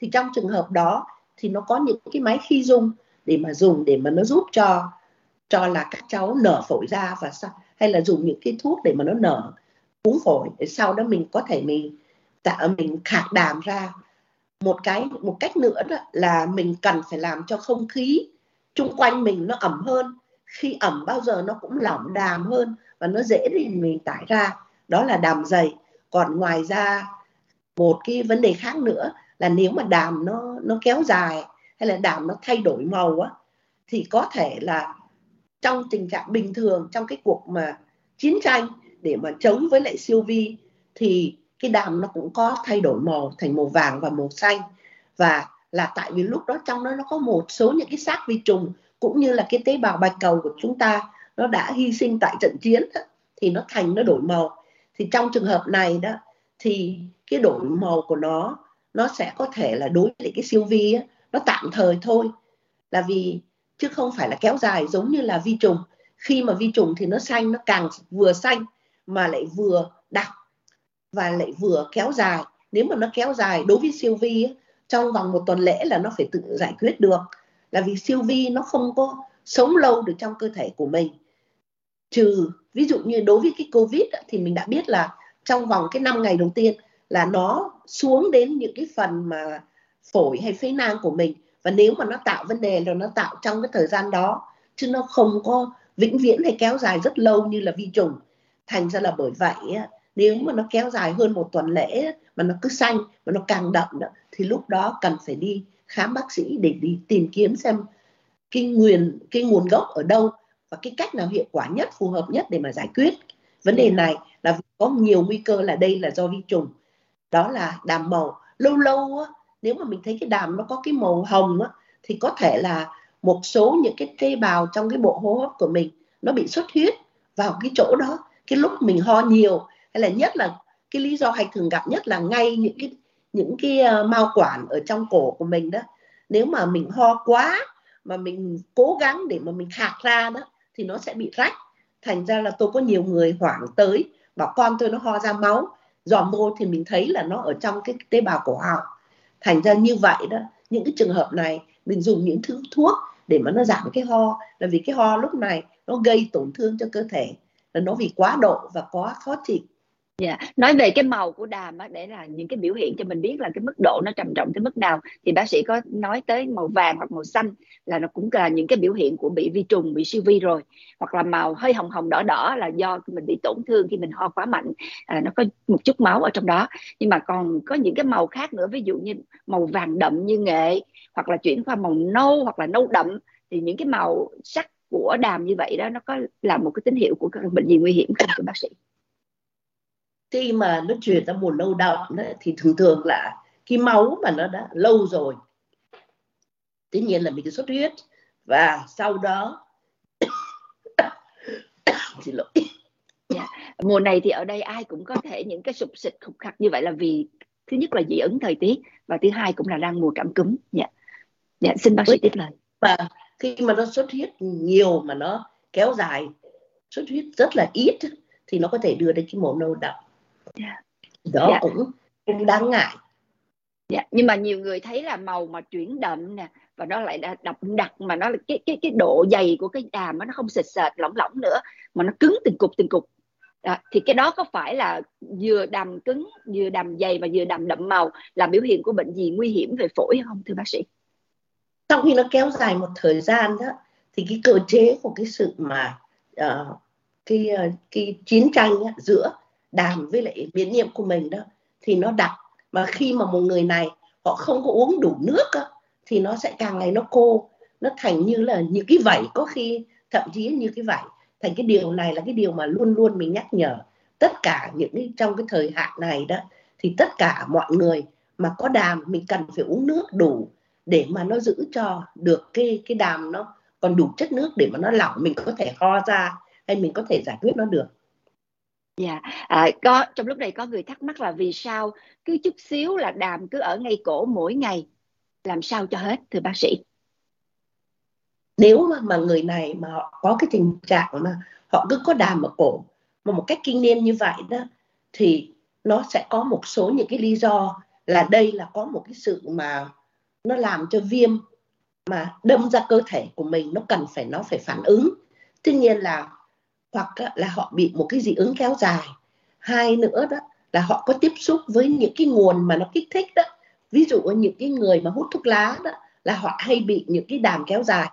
thì trong trường hợp đó thì nó có những cái máy khi dung để mà dùng để mà nó giúp cho cho là các cháu nở phổi ra, và sao hay là dùng những cái thuốc để mà nó nở uống phổi, để sau đó mình có thể mình tạo mình khạc đàm ra. Một cái một cách nữa đó là mình cần phải làm cho không khí chung quanh mình nó ẩm hơn. Khi ẩm bao giờ nó cũng lỏng đàm hơn và nó dễ để mình tải ra, đó là đàm dày. Còn ngoài ra một cái vấn đề khác nữa là nếu mà đàm nó nó kéo dài hay là đàm nó thay đổi màu á, thì có thể là trong tình trạng bình thường, trong cái cuộc mà chiến tranh để mà chống với lại siêu vi, thì cái đàm nó cũng có thay đổi màu thành màu vàng và màu xanh, và là tại vì lúc đó trong đó nó có một số những cái xác vi trùng cũng như là cái tế bào bạch cầu của chúng ta nó đã hy sinh tại trận chiến đó, thì nó thành nó đổi màu. Thì trong trường hợp này đó thì cái đổi màu của nó nó sẽ có thể là đối với cái siêu vi á, nó tạm thời thôi, là vì chứ không phải là kéo dài giống như là vi trùng. Khi mà vi trùng thì nó xanh, nó càng vừa xanh mà lại vừa đặc và lại vừa kéo dài. Nếu mà nó kéo dài đối với siêu vi á, trong vòng một tuần lễ là nó phải tự giải quyết được, là vì siêu vi nó không có sống lâu được trong cơ thể của mình. Trừ ví dụ như đối với cái Covid á, thì mình đã biết là trong vòng cái năm ngày đầu tiên là nó xuống đến những cái phần mà phổi hay phế nang của mình, và nếu mà nó tạo vấn đề là nó tạo trong cái thời gian đó, chứ nó không có vĩnh viễn hay kéo dài rất lâu như là vi trùng. Thành ra là bởi vậy nếu mà nó kéo dài hơn một tuần lễ mà nó cứ xanh mà nó càng đậm đó, thì lúc đó cần phải đi khám bác sĩ để đi tìm kiếm xem cái nguồn cái nguồn gốc ở đâu và cái cách nào hiệu quả nhất, phù hợp nhất để mà giải quyết vấn đề này. Là có nhiều nguy cơ là đây là do vi trùng. Đó là đàm màu. Lâu lâu á, nếu mà mình thấy cái đàm nó có cái màu hồng á, thì có thể là một số những cái tế bào trong cái bộ hô hấp của mình nó bị xuất huyết vào cái chỗ đó. Cái lúc mình ho nhiều, hay là nhất là cái lý do hay thường gặp nhất là ngay những cái những cái uh, mao quản ở trong cổ của mình đó. Nếu mà mình ho quá mà mình cố gắng để mà mình khạc ra đó thì nó sẽ bị rách. Thành ra là tôi có nhiều người hoảng tới bảo con tôi nó ho ra máu, dòm vô thì mình thấy là nó ở trong cái tế bào cổ họng. Thành ra như vậy đó, những cái trường hợp này mình dùng những thứ thuốc để mà nó giảm cái ho, là vì cái ho lúc này nó gây tổn thương cho cơ thể, là nó vì quá độ và quá khó trị.
Yeah. Nói về cái màu của đàm á, để là những cái biểu hiện cho mình biết là cái mức độ nó trầm trọng tới mức nào, thì bác sĩ có nói tới màu vàng hoặc màu xanh là nó cũng là những cái biểu hiện của bị vi trùng, bị siêu vi rồi. Hoặc là màu hơi hồng hồng đỏ đỏ là do mình bị tổn thương khi mình ho quá mạnh, à, nó có một chút máu ở trong đó. Nhưng mà còn có những cái màu khác nữa, ví dụ như màu vàng đậm như nghệ, hoặc là chuyển qua màu nâu hoặc là nâu đậm, thì những cái màu sắc của đàm như vậy đó, nó có là một cái tín hiệu của các bệnh gì nguy hiểm không thưa bác sĩ?
Khi mà nó chuyển ra màu nâu đậm thì thường thường là cái máu mà nó đã lâu rồi, tất nhiên là mình xuất huyết, và sau đó xin lỗi.
Yeah. Mùa này thì ở đây ai cũng có thể những cái sụp xịt khục khặc như vậy là vì thứ nhất là dị ứng thời tiết, và thứ hai cũng là đang mùa cảm cúm. Dạ, yeah. Xin bác sĩ tiếp lời.
Và khi mà nó xuất huyết nhiều mà nó kéo dài, xuất huyết rất là ít thì nó có thể đưa đến cái màu nâu đậm. Yeah. Đó yeah. cũng cũng đáng ngại.
Dạ, nhưng mà nhiều người thấy là màu mà chuyển đậm nè, và nó lại đậm đặc, mà nó cái cái cái độ dày của cái đàm nó không sệt sệt lỏng lỏng nữa, mà nó cứng từng cục từng cục. À, thì cái đó có phải là vừa đàm cứng, vừa đàm dày và vừa đàm đậm màu là biểu hiện của bệnh gì nguy hiểm về phổi không thưa bác sĩ?
Sau khi nó kéo dài một thời gian đó, thì cái cơ chế của cái sự mà uh, cái uh, cái chiến tranh á, giữa đàm với lại miễn nhiễm của mình đó thì nó đặc. Mà khi mà một người này họ không có uống đủ nước á, thì nó sẽ càng ngày nó khô, nó thành như là những cái vảy, có khi thậm chí như cái vảy. Thành cái điều này là cái điều mà luôn luôn mình nhắc nhở tất cả những cái trong cái thời hạn này đó, thì tất cả mọi người mà có đàm mình cần phải uống nước đủ để mà nó giữ cho được cái cái đàm nó còn đủ chất nước để mà nó lỏng, mình có thể ho ra hay mình có thể giải quyết nó được.
Dạ, yeah. à, có trong lúc này có người thắc mắc là vì sao cứ chút xíu là đàm cứ ở ngay cổ mỗi ngày, làm sao cho hết thưa bác sĩ?
Nếu mà, mà người này mà họ có cái tình trạng mà họ cứ có đàm ở cổ mà một cách kinh niên như vậy đó, thì nó sẽ có một số những cái lý do là đây là có một cái sự mà nó làm cho viêm mà đâm ra cơ thể của mình, nó cần phải nó phải phản ứng. Tuy nhiên là hoặc là họ bị một cái dị ứng kéo dài. Hai nữa đó là họ có tiếp xúc với những cái nguồn mà nó kích thích đó. Ví dụ những cái người mà hút thuốc lá đó là họ hay bị những cái đàm kéo dài.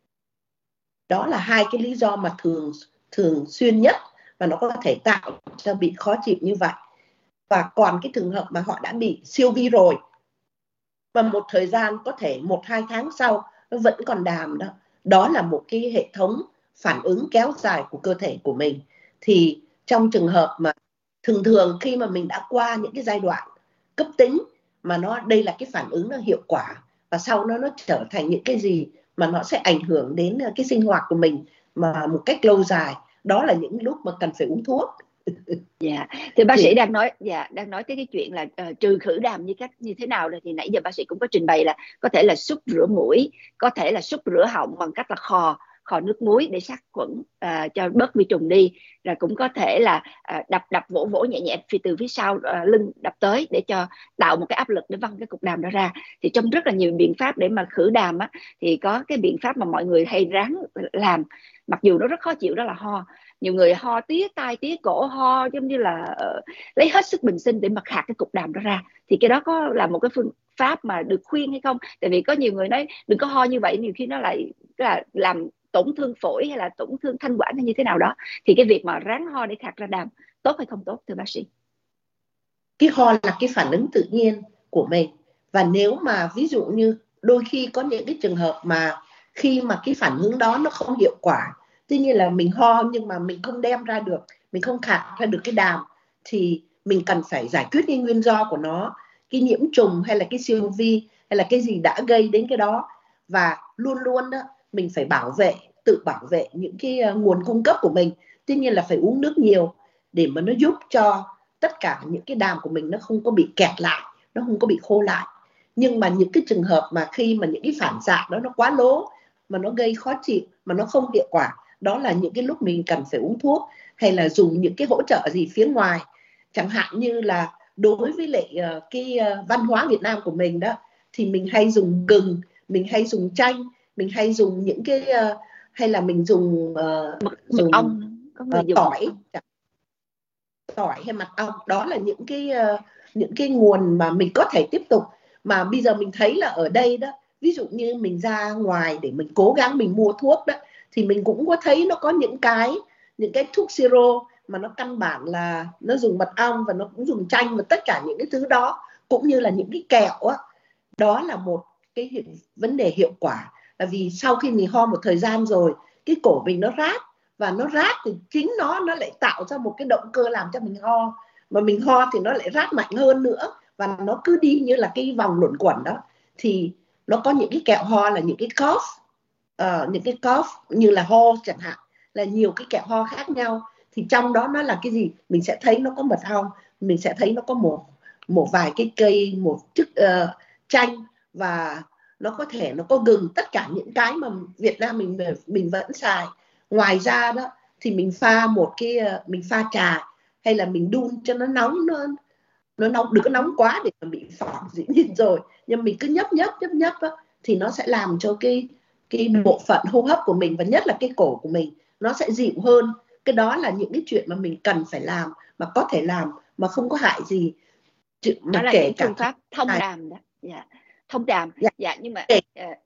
Đó là hai cái lý do mà thường thường xuyên nhất và nó có thể tạo cho bị khó chịu như vậy. Và còn cái trường hợp mà họ đã bị siêu vi rồi và một thời gian có thể một hai tháng sau nó vẫn còn đàm đó, đó là một cái hệ thống phản ứng kéo dài của cơ thể của mình. Thì trong trường hợp mà thường thường khi mà mình đã qua những cái giai đoạn cấp tính mà nó đây là cái phản ứng nó hiệu quả và sau nó nó trở thành những cái gì mà nó sẽ ảnh hưởng đến cái sinh hoạt của mình mà một cách lâu dài, đó là những lúc mà cần phải uống thuốc.
Dạ, thì bác sĩ đang nói, dạ đang nói tới cái chuyện là uh, trừ khử đàm như cách như thế nào rồi, thì nãy giờ bác sĩ cũng có trình bày là có thể là súc rửa mũi, có thể là súc rửa họng bằng cách là khò khò nước muối để sát khuẩn uh, cho bớt vi trùng đi, rồi cũng có thể là uh, đập đập vỗ vỗ nhẹ nhẹ phi từ phía sau uh, lưng đập tới để cho tạo một cái áp lực để văng cái cục đàm đó ra. Thì trong rất là nhiều biện pháp để mà khử đàm á, thì có cái biện pháp mà mọi người hay ráng làm, mặc dù nó rất khó chịu, đó là ho. Nhiều người ho tía tai tía cổ, ho giống như là uh, lấy hết sức bình sinh để mà khạc cái cục đàm đó ra. Thì cái đó có là một cái phương pháp mà được khuyên hay không? Tại vì có nhiều người nói đừng có ho như vậy, nhiều khi nó lại là làm tổn thương phổi hay là tổn thương thanh quản hay như thế nào đó. Thì cái việc mà ráng ho để khạc ra đàm tốt hay không tốt thưa bác sĩ?
Cái ho là cái phản ứng tự nhiên của mình, và nếu mà ví dụ như đôi khi có những cái trường hợp mà khi mà cái phản ứng đó nó không hiệu quả, tuy nhiên là mình ho nhưng mà mình không đem ra được, mình không khạc ra được cái đàm, thì mình cần phải giải quyết cái nguyên do của nó, cái nhiễm trùng hay là cái siêu vi hay là cái gì đã gây đến cái đó. Và luôn luôn đó mình phải bảo vệ, tự bảo vệ những cái nguồn cung cấp của mình. Tuy nhiên là phải uống nước nhiều để mà nó giúp cho tất cả những cái đàm của mình nó không có bị kẹt lại, nó không có bị khô lại. Nhưng mà những cái trường hợp mà khi mà những cái phản xạ đó nó quá lố, mà nó gây khó chịu, mà nó không hiệu quả, đó là những cái lúc mình cần phải uống thuốc hay là dùng những cái hỗ trợ gì phía ngoài. Chẳng hạn như là đối với lại uh, cái uh, văn hóa Việt Nam của mình đó, thì mình hay dùng gừng, mình hay dùng chanh, mình hay dùng những cái uh, hay là mình dùng uh,
mật,
dùng
mật ong, có người
uh,
dùng
tỏi tỏi hay mật ong. Đó là những cái uh, những cái nguồn mà mình có thể tiếp tục. Mà bây giờ mình thấy là ở đây đó, ví dụ như mình ra ngoài để mình cố gắng mình mua thuốc đó, thì mình cũng có thấy nó có những cái những cái thuốc siro mà nó căn bản là nó dùng mật ong và nó cũng dùng chanh và tất cả những cái thứ đó, cũng như là những cái kẹo á. Đó là một cái vấn đề hiệu quả, là vì sau khi mình ho một thời gian rồi, cái cổ mình nó rát, và nó rát thì chính nó nó lại tạo ra một cái động cơ làm cho mình ho, mà mình ho thì nó lại rát mạnh hơn nữa, và nó cứ đi như là cái vòng luẩn quẩn đó. Thì nó có những cái kẹo ho là những cái cough, uh, những cái cough như là ho chẳng hạn, là nhiều cái kẹo ho khác nhau. Thì trong đó nó là cái gì, mình sẽ thấy nó có mật ong, mình sẽ thấy nó có một một vài cái cây, một chút uh, chanh, và nó có thể nó có gừng, tất cả những cái mà Việt Nam mình mình vẫn xài. Ngoài ra đó thì mình pha một cái mình pha trà, hay là mình đun cho nó nóng, nó nó nóng, đừng có nóng quá để mà bị phỏng dĩ nhiên rồi, nhưng mình cứ nhấp nhấp nhấp nhấp đó, thì nó sẽ làm cho cái cái bộ phận hô hấp của mình, và nhất là cái cổ của mình, nó sẽ dịu hơn. Cái đó là những cái chuyện mà mình cần phải làm, mà có thể làm mà không có hại gì.
Mà đó là
kể
những
cả
phương pháp thông đàm đó. Dạ, thông đàm.
Dạ.
Dạ, nhưng mà
Kể.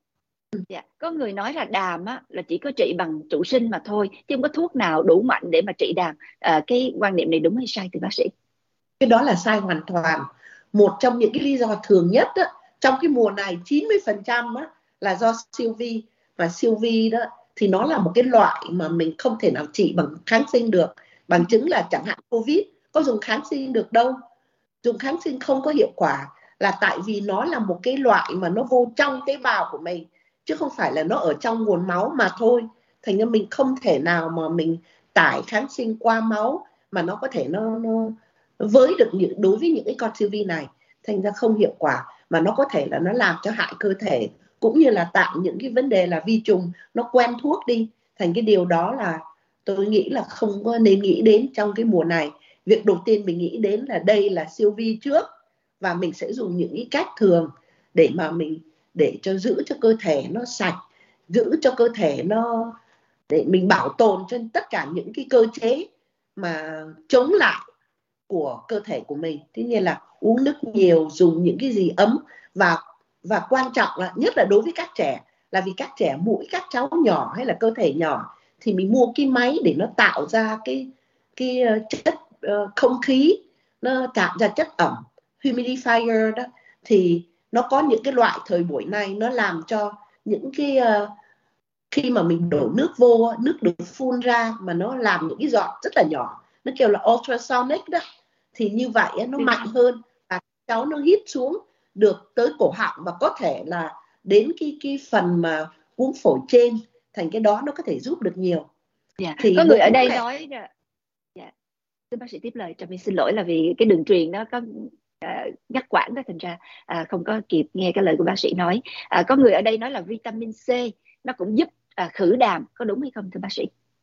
dạ, có người nói là đàm á, là chỉ có trị bằng trụ sinh mà thôi, chứ không có thuốc nào đủ mạnh để mà trị đàm. À, cái quan niệm này đúng hay sai từ bác sĩ?
Cái đó là sai hoàn toàn. Một trong những cái lý do thường nhất đó, trong cái mùa này chín mươi phần trăm á, là do siêu vi. Và siêu vi đó thì nó là một cái loại mà mình không thể nào trị bằng kháng sinh được. Bằng chứng là chẳng hạn Covid có dùng kháng sinh được đâu, dùng kháng sinh không có hiệu quả, là tại vì nó là một cái loại mà nó vô trong tế bào của mình, chứ không phải là nó ở trong nguồn máu mà thôi. Thành ra mình không thể nào mà mình tải kháng sinh qua máu mà nó có thể nó, nó với được những, đối với những cái con siêu vi này. Thành ra không hiệu quả, mà nó có thể là nó làm cho hại cơ thể, cũng như là tạo những cái vấn đề là vi trùng nó quen thuốc đi. Thành cái điều đó là tôi nghĩ là không có nên nghĩ đến trong cái mùa này. Việc đầu tiên mình nghĩ đến là đây là siêu vi trước, và mình sẽ dùng những cái cách thường để mà mình để cho giữ cho cơ thể nó sạch, giữ cho cơ thể nó, để mình bảo tồn cho tất cả những cái cơ chế mà chống lại của cơ thể của mình. Tuy nhiên là uống nước nhiều, dùng những cái gì ấm, và và quan trọng là nhất là đối với các trẻ, là vì các trẻ mũi các cháu nhỏ hay là cơ thể nhỏ thì mình mua cái máy để nó tạo ra cái cái chất uh, không khí, nó tạo ra chất ẩm, humidifier đó, thì nó có những cái loại thời buổi này nó làm cho những cái uh, khi mà mình đổ nước vô, nước được phun ra mà nó làm những cái giọt rất là nhỏ, nó kêu là ultrasonic đó, thì như vậy nó mạnh hơn và cháu nó hít xuống được tới cổ họng và có thể là đến cái cái phần mà cuống phổi trên, thành cái đó nó có thể giúp được nhiều.
Yeah. Thì có người ở đây này... nói yeah. Xin bác sĩ tiếp lời, cho mình xin lỗi là vì cái đường truyền nó có uh, ngắt quãng đó, thành ra uh, không có kịp nghe cái lời của bác sĩ nói. Uh, có người ở đây nói là vitamin C nó cũng giúp uh, khử đàm, có đúng hay không thưa bác sĩ?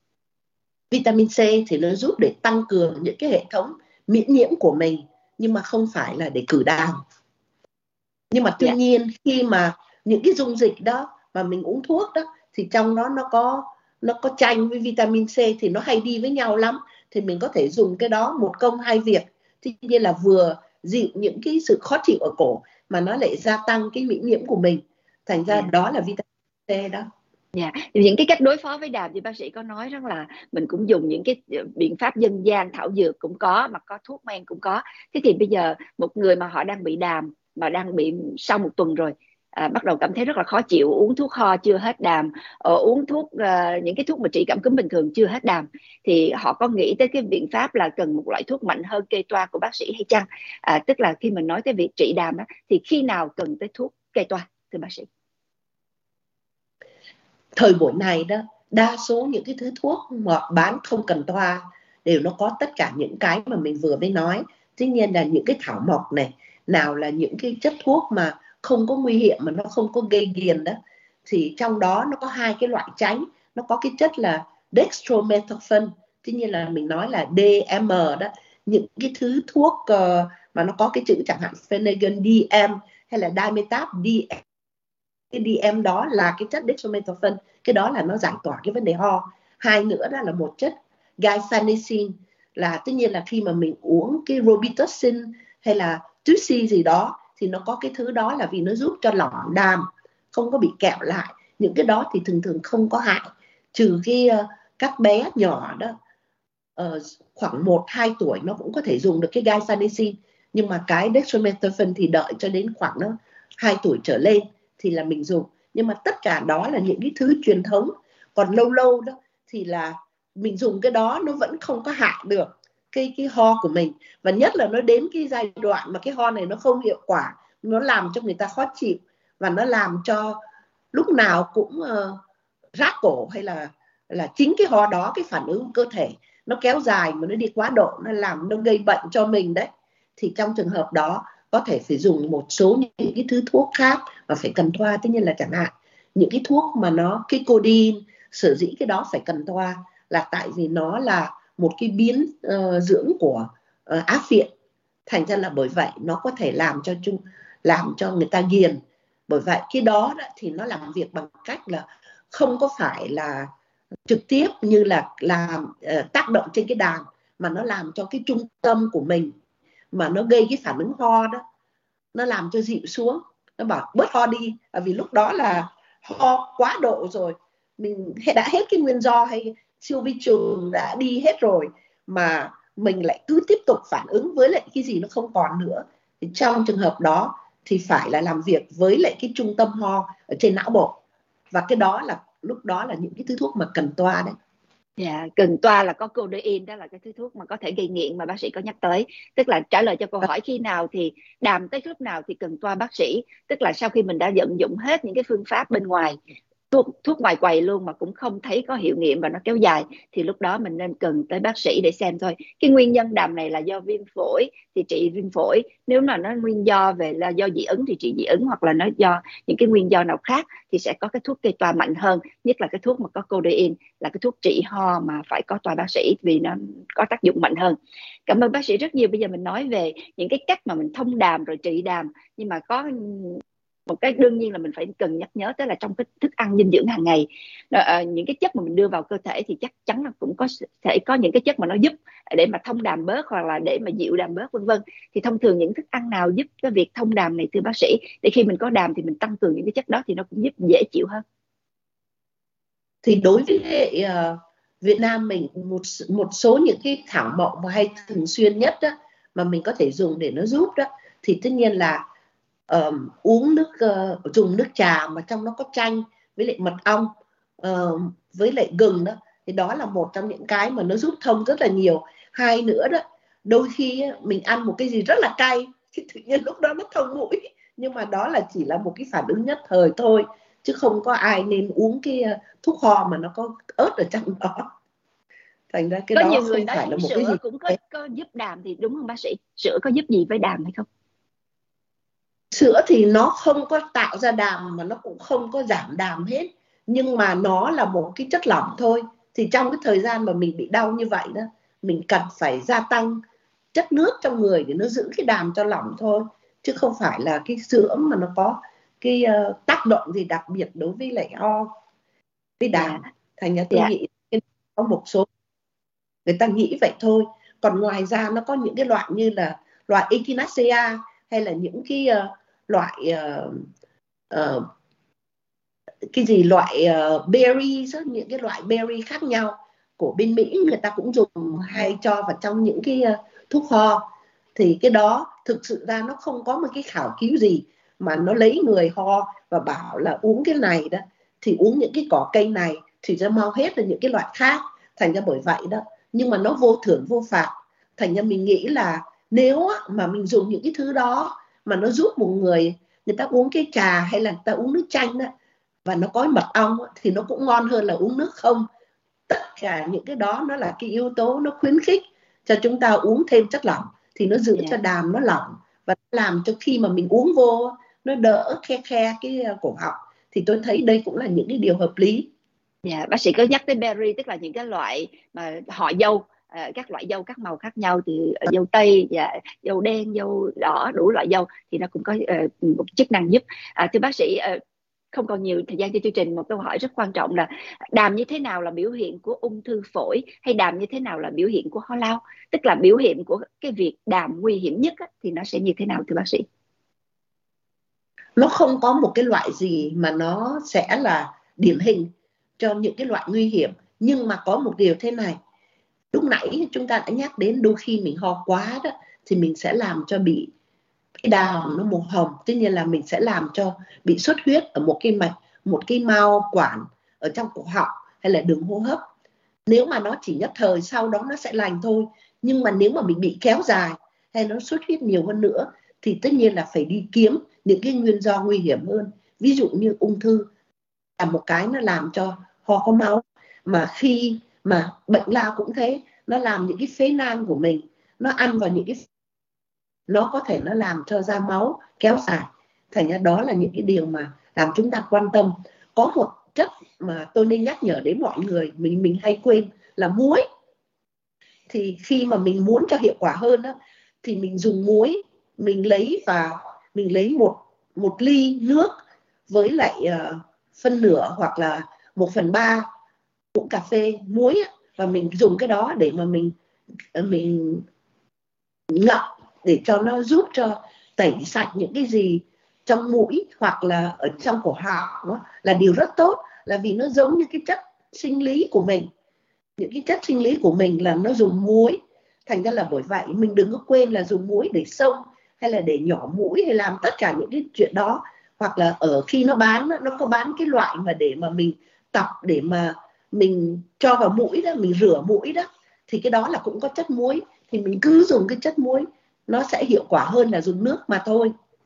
Vitamin C thì nó giúp để tăng cường những cái hệ thống miễn nhiễm của mình, nhưng mà không phải là để khử đàm. Nhưng mà tuy yeah. nhiên khi mà những cái dung dịch đó mà mình uống thuốc đó thì trong đó nó có nó có chanh với vitamin C thì nó hay đi với nhau lắm, thì mình có thể dùng cái đó một công hai việc. Tuy nhiên là vừa dịu những cái sự khó chịu ở cổ mà nó lại gia tăng cái miễn nhiễm của mình, thành ra yeah. đó là vitamin C đó.
Yeah. Những cái cách đối phó với đàm thì bác sĩ có nói rằng là mình cũng dùng những cái biện pháp dân gian, thảo dược cũng có, mà có thuốc men cũng có. Thế thì bây giờ một người mà họ đang bị đàm, mà đang bị sau một tuần rồi, à, bắt đầu cảm thấy rất là khó chịu, uống thuốc ho chưa hết đàm, ờ, uống thuốc uh, những cái thuốc mà trị cảm cúm bình thường chưa hết đàm, thì họ có nghĩ tới cái biện pháp là cần một loại thuốc mạnh hơn kê toa của bác sĩ hay chăng? À, tức là khi mình nói tới việc trị đàm đó, thì khi nào cần tới thuốc kê toa thưa bác sĩ?
Thời buổi này đó, đa số những cái thứ thuốc mà bán không cần toa đều nó có tất cả những cái mà mình vừa mới nói. Tuy nhiên là những cái thảo mộc này, nào là những cái chất thuốc mà không có nguy hiểm mà nó không có gây nghiện đó, thì trong đó nó có hai cái loại tránh, nó có cái chất là dextromethorphan, tuy nhiên là mình nói là đê em đó, những cái thứ thuốc uh, mà nó có cái chữ chẳng hạn Phenergan đê em hay là Dimetapp đê em, cái đê em đó là cái chất dextromethorphan, cái đó là nó giải tỏa cái vấn đề ho. Hai nữa đó là một chất guaifenesin, là tất nhiên là khi mà mình uống cái Robitussin hay là Tussy gì đó thì nó có cái thứ đó là vì nó giúp cho lỏng đàm, không có bị kẹo lại. Những cái đó thì thường thường không có hại, trừ khi uh, các bé nhỏ đó uh, khoảng một hai tuổi nó cũng có thể dùng được cái guaifenesin, nhưng mà cái dextromethorphan thì đợi cho đến khoảng nó hai tuổi trở lên thì là mình dùng. Nhưng mà tất cả đó là những cái thứ truyền thống, còn lâu lâu đó thì là mình dùng cái đó nó vẫn không có hại được cái cái ho của mình, và nhất là nó đến cái giai đoạn mà cái ho này nó không hiệu quả, nó làm cho người ta khó chịu và nó làm cho lúc nào cũng uh, rát cổ, hay là là chính cái ho đó, cái phản ứng của cơ thể nó kéo dài mà nó đi quá độ, nó làm nó gây bệnh cho mình đấy, thì trong trường hợp đó có thể phải dùng một số những cái thứ thuốc khác và phải cần toa. Tất nhiên là chẳng hạn những cái thuốc mà nó cái codeine, sở dĩ cái đó phải cần toa là tại vì nó là một cái biến uh, dưỡng của uh, áp viện, thành ra là bởi vậy nó có thể làm cho chung làm cho người ta ghiền. Bởi vậy cái đó, đó thì nó làm việc bằng cách là không có phải là trực tiếp như là làm uh, tác động trên cái đàm, mà nó làm cho cái trung tâm của mình, mà nó gây cái phản ứng ho đó, nó làm cho dịu xuống, nó bảo bớt ho đi, vì lúc đó là ho quá độ rồi, mình đã hết cái nguyên do hay siêu vi trùng đã đi hết rồi, mà mình lại cứ tiếp tục phản ứng với lại cái gì nó không còn nữa, thì trong trường hợp đó thì phải là làm việc với lại cái trung tâm ho ở trên não bộ, và cái đó là lúc đó là những cái thứ thuốc mà cần toa đấy.
Dạ, yeah, cần toa là có codeine, đó là cái thứ thuốc mà có thể gây nghiện mà bác sĩ có nhắc tới. Tức là trả lời cho câu hỏi khi nào thì đàm tới lúc nào thì cần toa bác sĩ, tức là sau khi mình đã vận dụng hết những cái phương pháp bên ngoài thuốc thuốc ngoài quầy luôn mà cũng không thấy có hiệu nghiệm và nó kéo dài, thì lúc đó mình nên cần tới bác sĩ để xem thôi. Cái nguyên nhân đàm này là do viêm phổi thì trị viêm phổi, nếu mà nó nguyên do về là do dị ứng thì trị dị ứng, hoặc là nó do những cái nguyên do nào khác thì sẽ có cái thuốc gây toa mạnh hơn, nhất là cái thuốc mà có codeine, là cái thuốc trị ho mà phải có toa bác sĩ vì nó có tác dụng mạnh hơn. Cảm ơn bác sĩ rất nhiều. Bây giờ mình nói về những cái cách mà mình thông đàm rồi trị đàm, nhưng mà có một cái đương nhiên là mình phải cần nhắc nhớ, tới là trong cái thức ăn dinh dưỡng hàng ngày, à, những cái chất mà mình đưa vào cơ thể thì chắc chắn là cũng có thể có những cái chất mà nó giúp để mà thông đàm bớt hoặc là để mà dịu đàm bớt, vân vân. Thì thông thường những thức ăn nào giúp cái việc thông đàm này thưa bác sĩ, để khi mình có đàm thì mình tăng cường những cái chất đó thì nó cũng giúp dễ chịu hơn?
Thì đối với uh, Việt Nam mình, một một số những cái thảo mộc mà hay thường xuyên nhất đó, mà mình có thể dùng để nó giúp đó, thì tất nhiên là um, uống nước uh, dùng nước trà mà trong nó có chanh với lại mật ong uh, với lại gừng đó, thì đó là một trong những cái mà nó giúp thông rất là nhiều. Hai nữa đó, đôi khi mình ăn một cái gì rất là cay thì tự nhiên lúc đó nó thông mũi, nhưng mà đó là chỉ là một cái phản ứng nhất thời thôi, chứ không có ai nên uống cái thuốc ho mà nó có ớt ở trong đó. Thành ra cái
Có
đó
nhiều người
không
nói
phải là
uống
một cái gì
sữa cũng có có giúp đàm, thì đúng không bác sĩ? Sữa có giúp gì với đàm hay không?
Sữa thì nó không có tạo ra đàm mà nó cũng không có giảm đàm hết, nhưng mà nó là một cái chất lỏng thôi. Thì trong cái thời gian mà mình bị đau như vậy đó, mình cần phải gia tăng chất nước trong người để nó giữ cái đàm cho lỏng thôi, chứ không phải là cái sữa mà nó có cái uh, tác động gì đặc biệt đối với lại ho với đàm.
Dạ.
Thành ra tôi
Dạ.
nghĩ có một số người ta nghĩ vậy thôi, còn ngoài ra nó có những cái loại như là loại Echinacea, hay là những cái uh, loại uh, uh, cái gì loại uh, berry, những cái loại berry khác nhau của bên Mỹ, người ta cũng dùng hay cho vào trong những cái uh, thuốc ho. Thì cái đó thực sự ra nó không có một cái khảo cứu gì mà nó lấy người ho và bảo là uống cái này đó thì uống những cái cỏ cây này thì sẽ mau hết là những cái loại khác. Thành ra bởi vậy đó, nhưng mà nó vô thưởng vô phạt. Thành ra mình nghĩ là nếu mà mình dùng những cái thứ đó mà nó giúp một người, người ta uống cái trà hay là người ta uống nước chanh đó, và nó có mật ong thì nó cũng ngon hơn là uống nước không. Tất cả những cái đó nó là cái yếu tố nó khuyến khích cho chúng ta uống thêm chất lỏng, thì nó giữ
Dạ.
cho đàm nó lỏng và làm cho khi mà mình uống vô nó đỡ khe khe cái cổ họng. Thì tôi thấy đây cũng là những cái điều hợp lý.
Dạ, bác sĩ có nhắc tới berry, tức là những cái loại mà họ dâu, à, các loại dâu các màu khác nhau, thì uh, dâu tây và dâu đen, dâu đỏ, đủ loại dâu thì nó cũng có uh, một chức năng giúp. À, thưa bác sĩ, uh, không còn nhiều thời gian cho chương trình, một câu hỏi rất quan trọng là đàm như thế nào là biểu hiện của ung thư phổi, hay đàm như thế nào là biểu hiện của ho lao, tức là biểu hiện của cái việc đàm nguy hiểm nhất á, thì nó sẽ như thế nào thưa bác sĩ?
Nó không có một cái loại gì mà nó sẽ là điển hình cho những cái loại nguy hiểm, nhưng mà có một điều thế này, lúc nãy chúng ta đã nhắc đến đôi khi mình ho quá đó thì mình sẽ làm cho bị cái đàm nó màu hồng, tất nhiên là mình sẽ làm cho bị xuất huyết ở một cái mạch, một cái mao quản ở trong cổ họng hay là đường hô hấp. Nếu mà nó chỉ nhất thời, sau đó nó sẽ lành thôi. Nhưng mà nếu mà mình bị kéo dài hay nó xuất huyết nhiều hơn nữa thì tất nhiên là phải đi kiếm những cái nguyên do nguy hiểm hơn. Ví dụ như ung thư là một cái nó làm cho ho có máu, mà khi mà bệnh lao cũng thế, nó làm những cái phế nang của mình, nó ăn vào những cái, nó có thể nó làm cho ra máu kéo dài. Thành ra đó là những cái điều mà làm chúng ta quan tâm. Có một chất mà tôi nên nhắc nhở đến mọi người, mình mình hay quên là muối. Thì khi mà mình muốn cho hiệu quả hơn đó, thì mình dùng muối, mình lấy và mình lấy một một ly nước với lại uh, phân nửa hoặc là một phần ba muỗng cà phê muối, và mình dùng cái đó để mà mình mình ngậm để cho nó giúp cho tẩy sạch những cái gì trong mũi hoặc là ở trong cổ họng, là điều rất tốt, là vì nó giống như cái chất sinh lý của mình. Những cái chất sinh lý của mình là nó dùng muối. Thành ra là bởi vậy mình đừng có quên là dùng muối để xông hay là để nhỏ mũi hay làm tất cả những cái chuyện đó. Hoặc là ở khi nó bán, nó có bán cái loại mà để mà mình tập để mà mình cho vào mũi đó, mình rửa mũi đó, thì cái đó là cũng có chất muối. Thì mình cứ dùng cái chất muối, nó sẽ hiệu quả hơn là dùng nước mà thôi.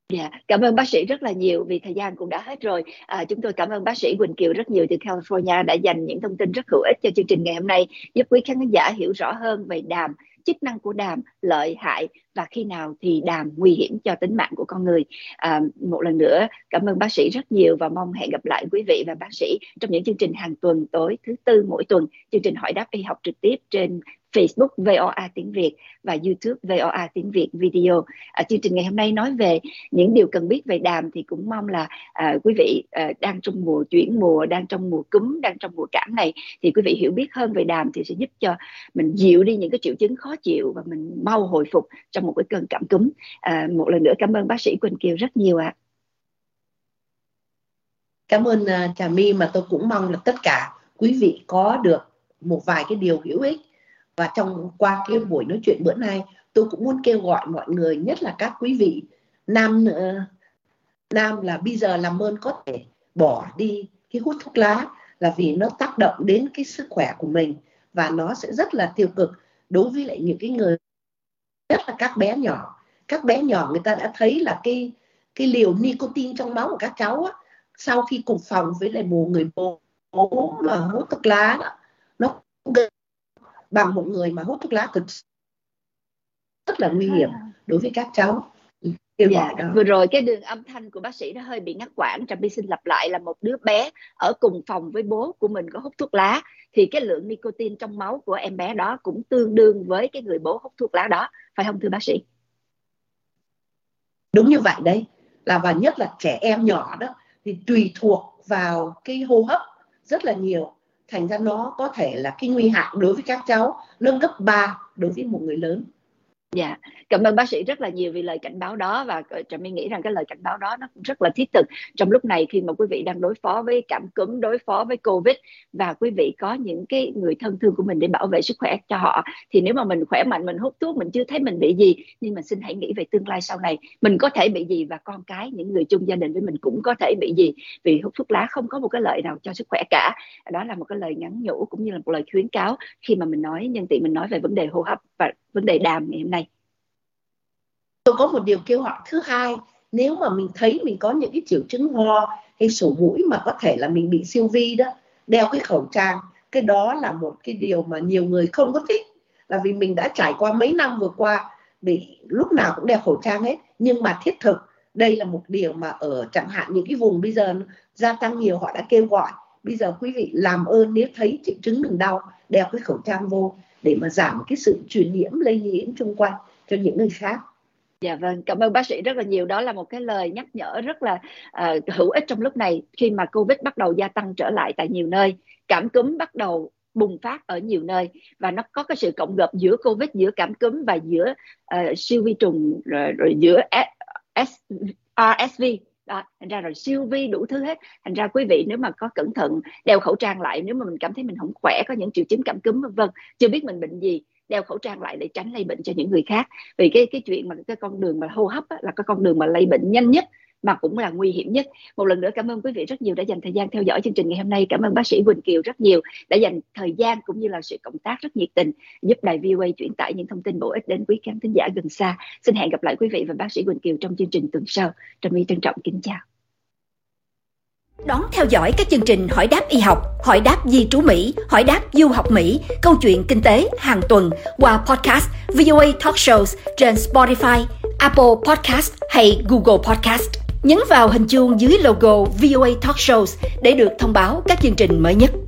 Dạ, cảm ơn bác sĩ rất là nhiều vì thời gian cũng đã hết rồi. À, chúng tôi cảm ơn bác sĩ Quỳnh Kiều rất nhiều từ California đã dành những thông tin rất hữu ích cho chương trình ngày hôm nay, giúp quý khán giả hiểu rõ hơn về đàm, chức năng của đàm, lợi hại và khi nào thì đàm nguy hiểm cho tính mạng của con người. À, một lần nữa cảm ơn bác sĩ rất nhiều và mong hẹn gặp lại quý vị và bác sĩ trong những chương trình hàng tuần tối thứ tư mỗi tuần, chương trình hỏi đáp y học trực tiếp trên Facebook vê o a tiếng Việt và YouTube vê o a tiếng Việt video. À, chương trình ngày hôm nay nói về những điều cần biết về đàm thì cũng mong là à, quý vị à, đang trong mùa chuyển mùa, đang trong mùa cúm, đang trong mùa cảm này thì quý vị hiểu biết hơn về đàm thì sẽ giúp cho mình dịu đi những cái triệu chứng khó chịu và mình mau hồi phục trong một cái cơn cảm cúm. À, một lần nữa cảm ơn bác sĩ Quỳnh Kiều rất nhiều ạ. À.
Cảm ơn uh, Trà My, mà tôi cũng mong là tất cả quý vị có được một vài cái điều hữu ích. Và trong qua cái buổi nói chuyện bữa nay, tôi cũng muốn kêu gọi mọi người, nhất là các quý vị nam uh, nam là bây giờ làm ơn có thể bỏ đi cái hút thuốc lá, là vì nó tác động đến cái sức khỏe của mình và nó sẽ rất là tiêu cực đối với lại những cái người, nhất là các bé nhỏ. Các bé nhỏ người ta đã thấy là cái cái liều nicotine trong máu của các cháu á, sau khi cùng phòng với lại một người bố, bố mà hút thuốc lá đó, nó gần bằng một người mà hút thuốc lá cực rất là nguy hiểm đối với các cháu.
Dạ, vừa rồi cái đường âm thanh của bác sĩ nó hơi bị ngắt quãng. Trà My xin lặp lại là một đứa bé ở cùng phòng với bố của mình có hút thuốc lá thì cái lượng nicotine trong máu của em bé đó cũng tương đương với cái người bố hút thuốc lá đó, phải không thưa bác sĩ?
Đúng như vậy đấy, là và nhất là trẻ em nhỏ đó thì tùy thuộc vào cái hô hấp rất là nhiều, thành ra nó có thể là cái nguy hại đối với các cháu lớn gấp ba đối với một người lớn.
Dạ, cảm ơn bác sĩ rất là nhiều vì lời cảnh báo đó, và Trà My nghĩ rằng cái lời cảnh báo đó nó cũng rất là thiết thực trong lúc này khi mà quý vị đang đối phó với cảm cúm, đối phó với Covid và quý vị có những cái người thân thương của mình để bảo vệ sức khỏe cho họ. Thì nếu mà mình khỏe mạnh, mình hút thuốc, mình chưa thấy mình bị gì, nhưng mà xin hãy nghĩ về tương lai sau này mình có thể bị gì và con cái, những người chung gia đình với mình cũng có thể bị gì, vì hút thuốc lá không có một cái lợi nào cho sức khỏe cả. Đó là một cái lời nhắn nhủ cũng như là một lời khuyến cáo khi mà mình nói, nhân tiện mình nói về vấn đề hô hấp và vấn đề đàm ngày hôm nay.
Tôi có một điều kêu gọi thứ hai, nếu mà mình thấy mình có những cái triệu chứng ho hay sổ mũi mà có thể là mình bị siêu vi đó, đeo cái khẩu trang. Cái đó là một cái điều mà nhiều người không có thích, là vì mình đã trải qua mấy năm vừa qua bị lúc nào cũng đeo khẩu trang hết. Nhưng mà thiết thực, đây là một điều mà ở chẳng hạn những cái vùng bây giờ gia tăng nhiều, họ đã kêu gọi bây giờ quý vị làm ơn nếu thấy triệu chứng mình đau, đeo cái khẩu trang vô để mà giảm cái sự truyền nhiễm, lây nhiễm xung quanh cho những người khác.
Dạ vâng, cảm ơn bác sĩ rất là nhiều. Đó là một cái lời nhắc nhở rất là uh, hữu ích trong lúc này khi mà Covid bắt đầu gia tăng trở lại tại nhiều nơi, cảm cúm bắt đầu bùng phát ở nhiều nơi và nó có cái sự cộng gộp giữa Covid, giữa cảm cúm và giữa uh, siêu vi trùng, rồi, rồi giữa rờ ét vê. Đó, thành ra rồi siêu vi đủ thứ hết. Thành ra quý vị nếu mà có cẩn thận đeo khẩu trang lại, nếu mà mình cảm thấy mình không khỏe, có những triệu chứng cảm cúm vân vân, chưa biết mình bệnh gì, đeo khẩu trang lại để tránh lây bệnh cho những người khác. Vì cái cái chuyện mà cái con đường mà hô hấp á, là cái con đường mà lây bệnh nhanh nhất mà cũng là nguy hiểm nhất. Một lần nữa cảm ơn quý vị rất nhiều đã dành thời gian theo dõi chương trình ngày hôm nay. Cảm ơn bác sĩ Quỳnh Kiều rất nhiều đã dành thời gian cũng như là sự cộng tác rất nhiệt tình giúp đài vê o a chuyển tải những thông tin bổ ích đến quý khán thính giả gần xa. Xin hẹn gặp lại quý vị và bác sĩ Quỳnh Kiều trong chương trình tuần sau. Trà My trân trọng kính chào.
Đón theo dõi các chương trình Hỏi đáp y học, Hỏi đáp di trú Mỹ, Hỏi đáp du học Mỹ, Câu chuyện kinh tế hàng tuần qua podcast vê o a Talk Shows trên Spotify, Apple Podcast hay Google Podcast. Nhấn vào hình chuông dưới logo vê o a Talk Shows để được thông báo các chương trình mới nhất.